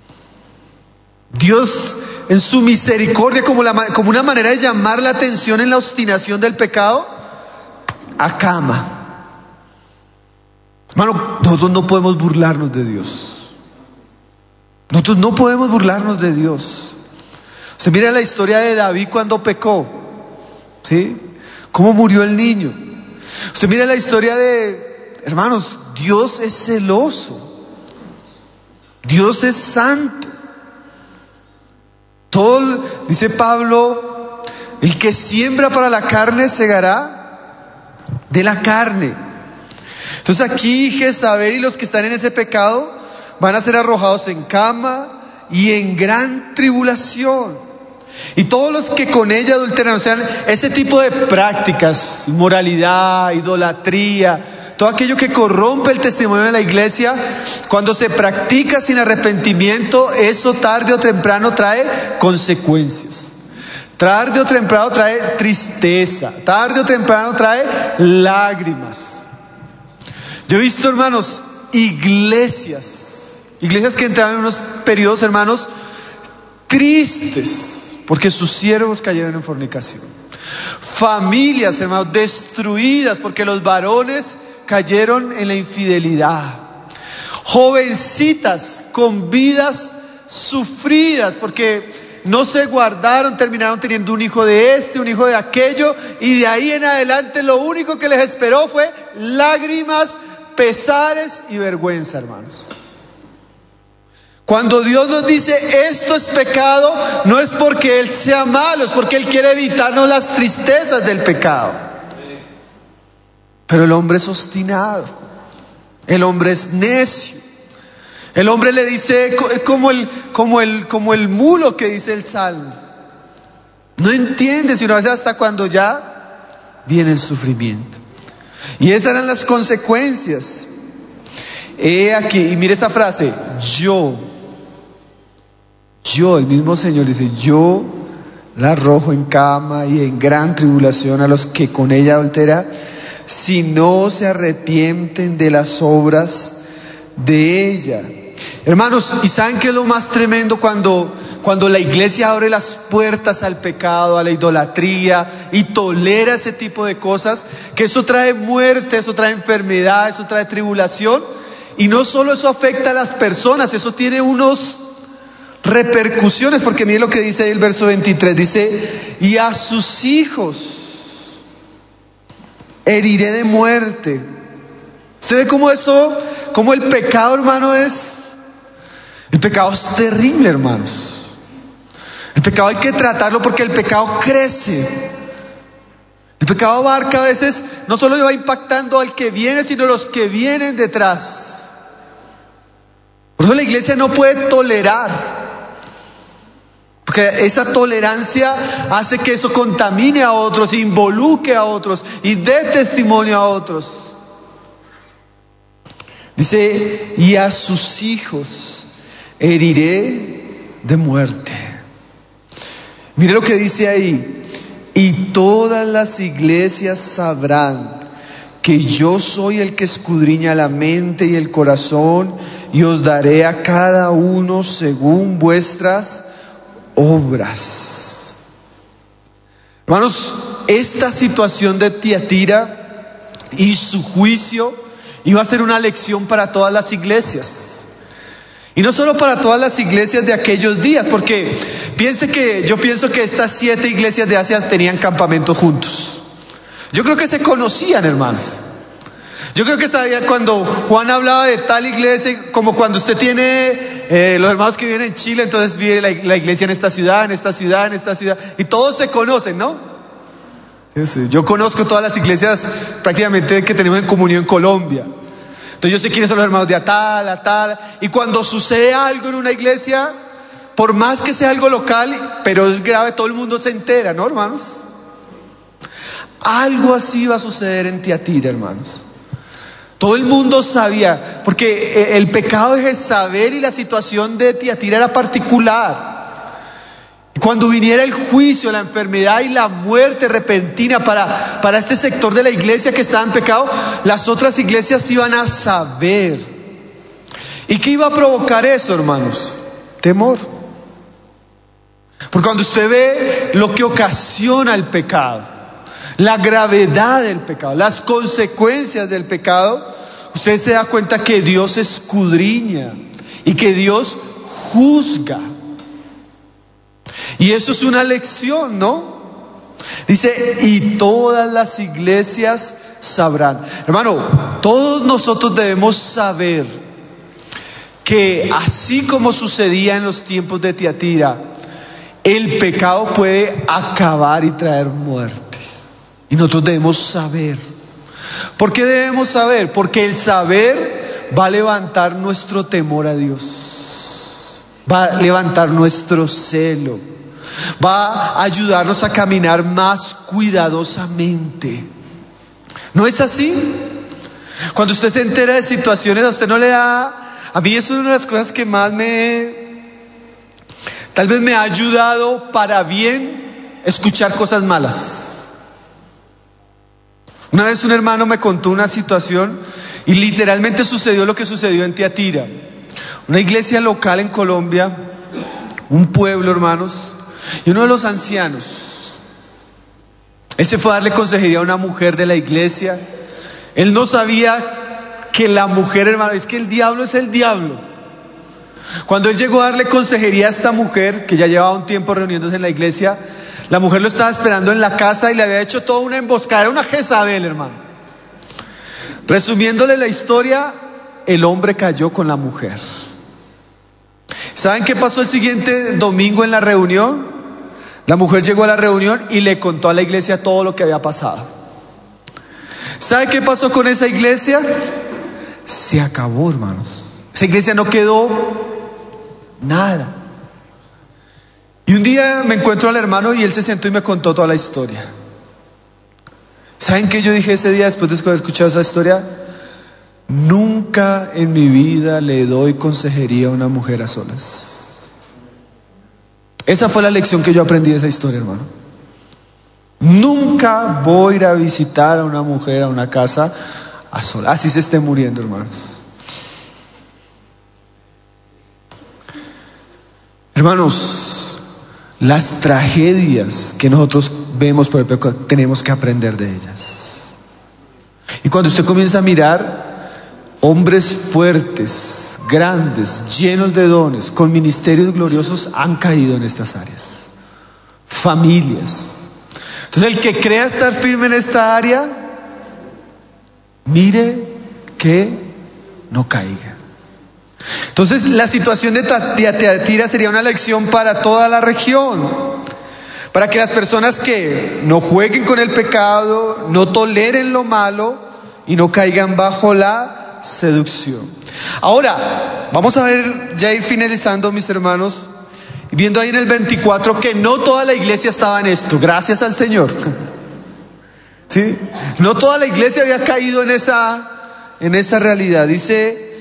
Dios, en su misericordia, como, la, como una manera de llamar la atención en la obstinación del pecado, a cama. Hermano, nosotros no podemos burlarnos de Dios. Nosotros no podemos burlarnos de Dios. Usted mira la historia de David cuando pecó, ¿sí? Cómo murió el niño. Usted mira la historia de, hermanos, Dios es celoso. Dios es santo. Todo, dice Pablo, el que siembra para la carne segará de la carne. Entonces aquí Jezabel y los que están en ese pecado van a ser arrojados en cama y en gran tribulación. Y todos los que con ella adulteran, o sea, ese tipo de prácticas, inmoralidad, idolatría, todo aquello que corrompe el testimonio de la iglesia, cuando se practica sin arrepentimiento, eso tarde o temprano trae consecuencias. Tarde o temprano trae tristeza, tarde o temprano trae lágrimas. Yo he visto, hermanos, iglesias, iglesias que entraron en unos periodos, hermanos, tristes, porque sus siervos cayeron en fornicación. Familias, hermanos, destruidas porque los varones cayeron en la infidelidad. Jovencitas con vidas sufridas porque no se guardaron, terminaron teniendo un hijo de este, un hijo de aquello, y de ahí en adelante lo único que les esperó fue lágrimas, pesares y vergüenza, hermanos. Cuando Dios nos dice esto es pecado, no es porque Él sea malo, es porque Él quiere evitarnos las tristezas del pecado. Pero el hombre es obstinado, el hombre es necio. El hombre le dice como el, como el, como el mulo que dice el Salmo. No entiende, sino a veces hasta cuando ya viene el sufrimiento. Y esas eran las consecuencias. He aquí, y mire esta frase: yo, yo, el mismo Señor dice, yo la arrojo en cama y en gran tribulación a los que con ella adulteran, si no se arrepienten de las obras de ella. Hermanos, ¿y saben qué es lo más tremendo? Cuando, cuando la iglesia abre las puertas al pecado, a la idolatría, y tolera ese tipo de cosas, que eso trae muerte, eso trae enfermedad, eso trae tribulación. Y no solo eso afecta a las personas, eso tiene unos repercusiones, porque miren lo que dice ahí el verso veintitrés, dice: y a sus hijos heriré de muerte. ¿Usted ve cómo eso, cómo el pecado, hermano, es? El pecado es terrible, hermanos. El pecado hay que tratarlo porque el pecado crece. El pecado abarca a veces, no solo va impactando al que viene, sino los que vienen detrás. Por eso la iglesia no puede tolerar, porque esa tolerancia hace que eso contamine a otros, involucre a otros y dé testimonio a otros. Dice, y a sus hijos heriré de muerte. Mire lo que dice ahí. Y todas las iglesias sabrán que yo soy el que escudriña la mente y el corazón, y os daré a cada uno según vuestras obras. Hermanos, esta situación de Tiatira y su juicio iba a ser una lección para todas las iglesias. Y no solo para todas las iglesias de aquellos días, porque piense que yo pienso que estas siete iglesias de Asia tenían campamentos juntos. Yo creo que se conocían, hermanos. Yo creo que sabían cuando Juan hablaba de tal iglesia, como cuando usted tiene eh, los hermanos que viven en Chile, entonces vive la, la iglesia en esta ciudad, en esta ciudad, en esta ciudad, y todos se conocen, ¿no? Yo conozco todas las iglesias prácticamente que tenemos en comunión en Colombia. Entonces yo sé quiénes son los hermanos de Atal, Atal. Y cuando sucede algo en una iglesia, por más que sea algo local, pero es grave, todo el mundo se entera, ¿no, hermanos? Algo así va a suceder en Tiatira, hermanos. Todo el mundo sabía, porque el pecado de Jezabel y la situación de Tiatira era particular. Cuando viniera el juicio, la enfermedad y la muerte repentina para, para este sector de la iglesia que estaba en pecado, las otras iglesias iban a saber. ¿Y qué iba a provocar eso, hermanos? Temor. Porque cuando usted ve lo que ocasiona el pecado, la gravedad del pecado, las consecuencias del pecado, usted se da cuenta que Dios escudriña y que Dios juzga. Y eso es una lección, ¿no? Dice, y todas las iglesias sabrán. Hermano, todos nosotros debemos saber que así como sucedía en los tiempos de Tiatira, el pecado puede acabar y traer muerte. Y nosotros debemos saber. ¿Por qué debemos saber? Porque el saber va a levantar nuestro temor a Dios. Va a levantar nuestro celo. Va a ayudarnos a caminar más cuidadosamente. ¿No es así? Cuando usted se entera de situaciones, a usted no le da... A mí es una de las cosas que más me... Tal vez me ha ayudado para bien escuchar cosas malas. Una vez un hermano me contó una situación y literalmente sucedió lo que sucedió en Tiatira. Una iglesia local en Colombia, un pueblo, hermanos, y uno de los ancianos, él se fue a darle consejería a una mujer de la iglesia. Él no sabía que la mujer, hermano, es que el diablo es el diablo. Cuando él llegó a darle consejería a esta mujer, que ya llevaba un tiempo reuniéndose en la iglesia, la mujer lo estaba esperando en la casa y le había hecho toda una emboscada, era una Jezabel, hermano. Resumiéndole la historia, el hombre cayó con la mujer. ¿Saben qué pasó el siguiente domingo en la reunión? La mujer llegó a la reunión y le contó a la iglesia todo lo que había pasado. ¿Sabe qué pasó con esa iglesia? Se acabó, hermanos. Esa iglesia no quedó nada. Y un día me encuentro al hermano y él se sentó y me contó toda la historia. ¿Saben qué yo dije ese día después de haber escuchado esa historia? Nunca en mi vida le doy consejería a una mujer a solas. Esa fue la lección que yo aprendí de esa historia, hermano. Nunca voy a ir a visitar a una mujer a una casa a solas, así se esté muriendo, hermanos. Hermanos, las tragedias que nosotros vemos por el pecado, tenemos que aprender de ellas. Y cuando usted comienza a mirar, hombres fuertes, grandes, llenos de dones, con ministerios gloriosos, han caído en estas áreas. Familias. Entonces el que crea estar firme en esta área, mire que no caiga. Entonces la situación de Tiatira sería una lección para toda la región, para que las personas que no jueguen con el pecado, no toleren lo malo y no caigan bajo la seducción. Ahora, vamos a ver, ya ir finalizando, mis hermanos, viendo ahí en el veinticuatro que no toda la iglesia estaba en esto, gracias al Señor. ¿Sí? No toda la iglesia había caído en esa, en esa realidad. Dice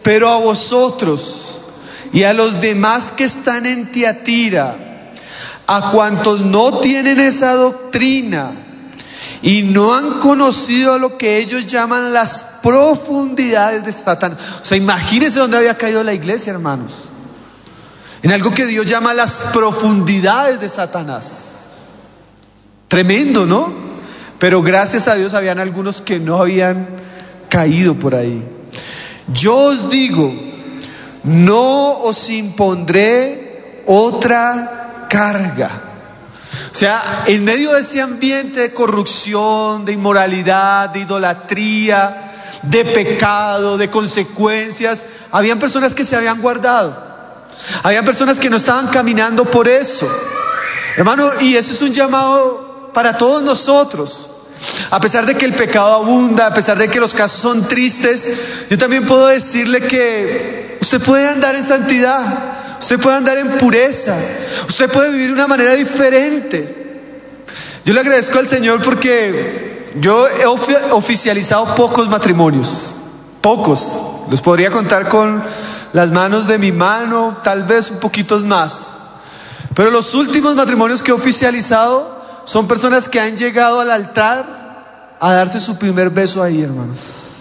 Pero a vosotros y a los demás que están en Tiatira, a cuantos no tienen esa doctrina y no han conocido lo que ellos llaman las profundidades de Satanás. O sea, imagínense dónde había caído la iglesia, hermanos. En algo que Dios llama las profundidades de Satanás. Tremendo, ¿no? Pero gracias a Dios habían algunos que no habían caído por ahí. Yo os digo, no os impondré otra carga. O sea, en medio de ese ambiente de corrupción, de inmoralidad, de idolatría, de pecado, de consecuencias, habían personas que se habían guardado. Habían personas que no estaban caminando por eso. Hermano, y eso es un llamado para todos nosotros. A pesar de que el pecado abunda, a pesar de que los casos son tristes, yo también puedo decirle que usted puede andar en santidad, usted puede andar en pureza, usted puede vivir de una manera diferente. Yo le agradezco al Señor porque yo he oficializado pocos matrimonios, pocos, los podría contar con las manos de mi mano, tal vez un poquito más. Pero los últimos matrimonios que he oficializado son personas que han llegado al altar a darse su primer beso ahí, hermanos.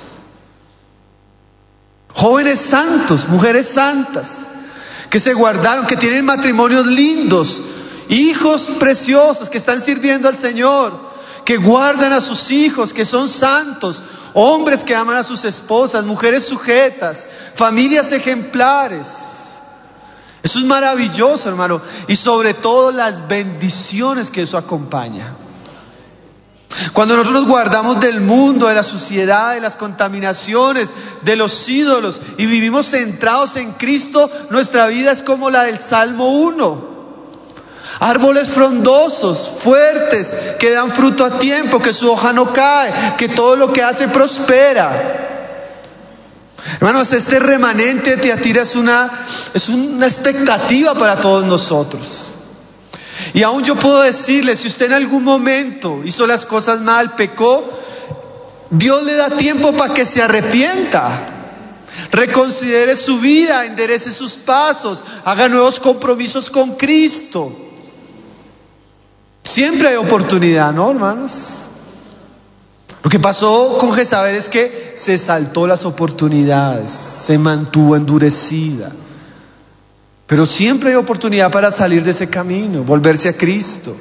Jóvenes santos, mujeres santas, que se guardaron, que tienen matrimonios lindos, hijos preciosos, que están sirviendo al Señor, que guardan a sus hijos, que son santos, hombres que aman a sus esposas, mujeres sujetas, familias ejemplares. Eso es maravilloso, hermano, y sobre todo las bendiciones que eso acompaña. Cuando nosotros nos guardamos del mundo, de la suciedad, de las contaminaciones, de los ídolos, y vivimos centrados en Cristo, nuestra vida es como la del Salmo uno. Árboles frondosos, fuertes, que dan fruto a tiempo, que su hoja no cae, que todo lo que hace prospera. Hermanos, este remanente de Tiatira es una, es una expectativa para todos nosotros. Y aún yo puedo decirle, si usted en algún momento hizo las cosas mal, pecó, Dios le da tiempo para que se arrepienta, reconsidere su vida, enderece sus pasos, haga nuevos compromisos con Cristo. Siempre hay oportunidad, ¿no, hermanos? Lo que pasó con Jezabel es que se saltó las oportunidades, se mantuvo endurecida. Pero siempre hay oportunidad para salir de ese camino, volverse a Cristo.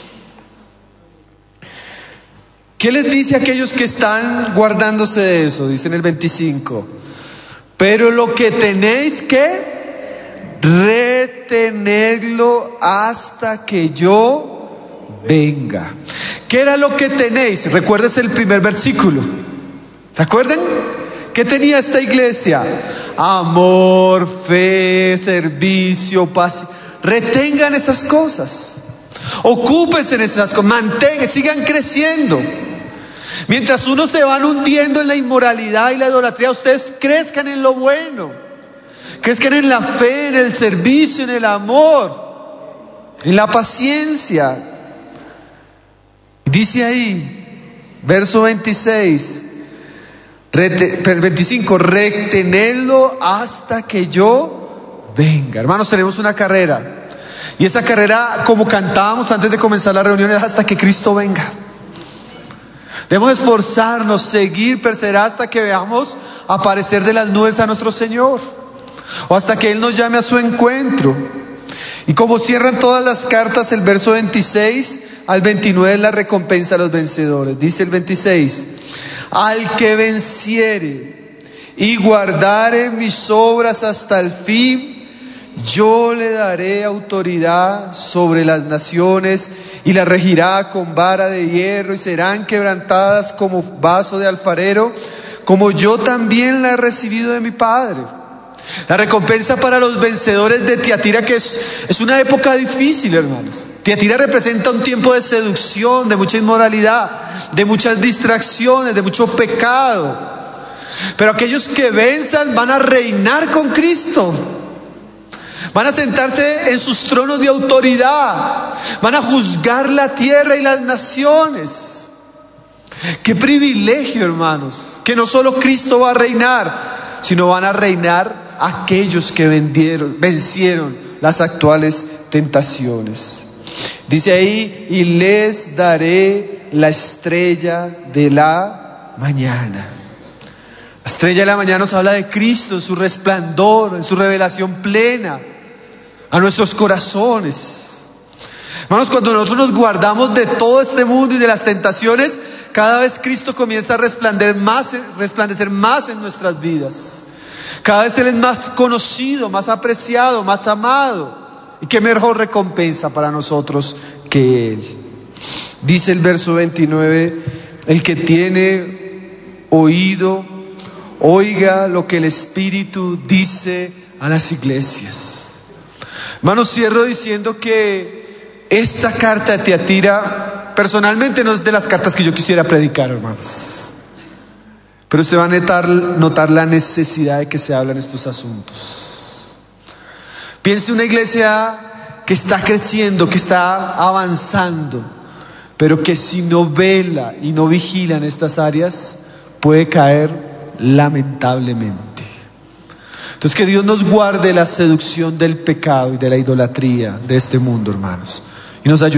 ¿Qué les dice a aquellos que están guardándose de eso? Dice en el veinticinco. Pero lo que tenéis que retenerlo hasta que yo venga. ¿Qué era lo que tenéis? Recuérdese el primer versículo. ¿Se acuerdan? ¿Qué tenía esta iglesia? Amor, fe, servicio, paz. Retengan esas cosas. Ocúpense en esas cosas. Mantengan, sigan creciendo. Mientras unos se van hundiendo en la inmoralidad y la idolatría, ustedes crezcan en lo bueno. Crezcan en la fe, en el servicio, en el amor, en la paciencia. Dice ahí, verso veintiséis, rete, veinticinco, retenerlo hasta que yo venga. Hermanos, tenemos una carrera. Y esa carrera, como cantábamos antes de comenzar la reunión, es hasta que Cristo venga. Debemos esforzarnos, seguir, perseverar hasta que veamos aparecer de las nubes a nuestro Señor, o hasta que Él nos llame a su encuentro. Y como cierran todas las cartas, el verso veintiséis al veintinueve es la recompensa a los vencedores. Dice el veintiséis: al que venciere y guardare mis obras hasta el fin, yo le daré autoridad sobre las naciones y las regirá con vara de hierro, y serán quebrantadas como vaso de alfarero, como yo también la he recibido de mi Padre. La recompensa para los vencedores de Tiatira, que es, es una época difícil, hermanos. Tiatira representa un tiempo de seducción, de mucha inmoralidad, de muchas distracciones, de mucho pecado. Pero aquellos que venzan van a reinar con Cristo. Van a sentarse en sus tronos de autoridad. Van a juzgar la tierra y las naciones. Qué privilegio, hermanos, que no solo Cristo va a reinar, sino van a reinar aquellos que vendieron, vencieron las actuales tentaciones. Dice ahí, y les daré la estrella de la mañana. La estrella de la mañana nos habla de Cristo, en su resplandor, en su revelación plena a nuestros corazones. Hermanos, cuando nosotros nos guardamos de todo este mundo y de las tentaciones, cada vez Cristo comienza a resplandecer más, resplandecer más en nuestras vidas. Cada vez Él es más conocido, más apreciado, más amado. Y qué mejor recompensa para nosotros que Él. Dice el verso veintinueve, el que tiene oído, oiga lo que el Espíritu dice a las iglesias. Hermanos, cierro diciendo que esta carta de Tiatira, personalmente no es de las cartas que yo quisiera predicar, hermanos. Pero usted va a notar, notar la necesidad de que se hablen estos asuntos. Piense una iglesia que está creciendo, que está avanzando, pero que si no vela y no vigila en estas áreas, puede caer lamentablemente. Entonces, que Dios nos guarde la seducción del pecado y de la idolatría de este mundo, hermanos, y nos ayude.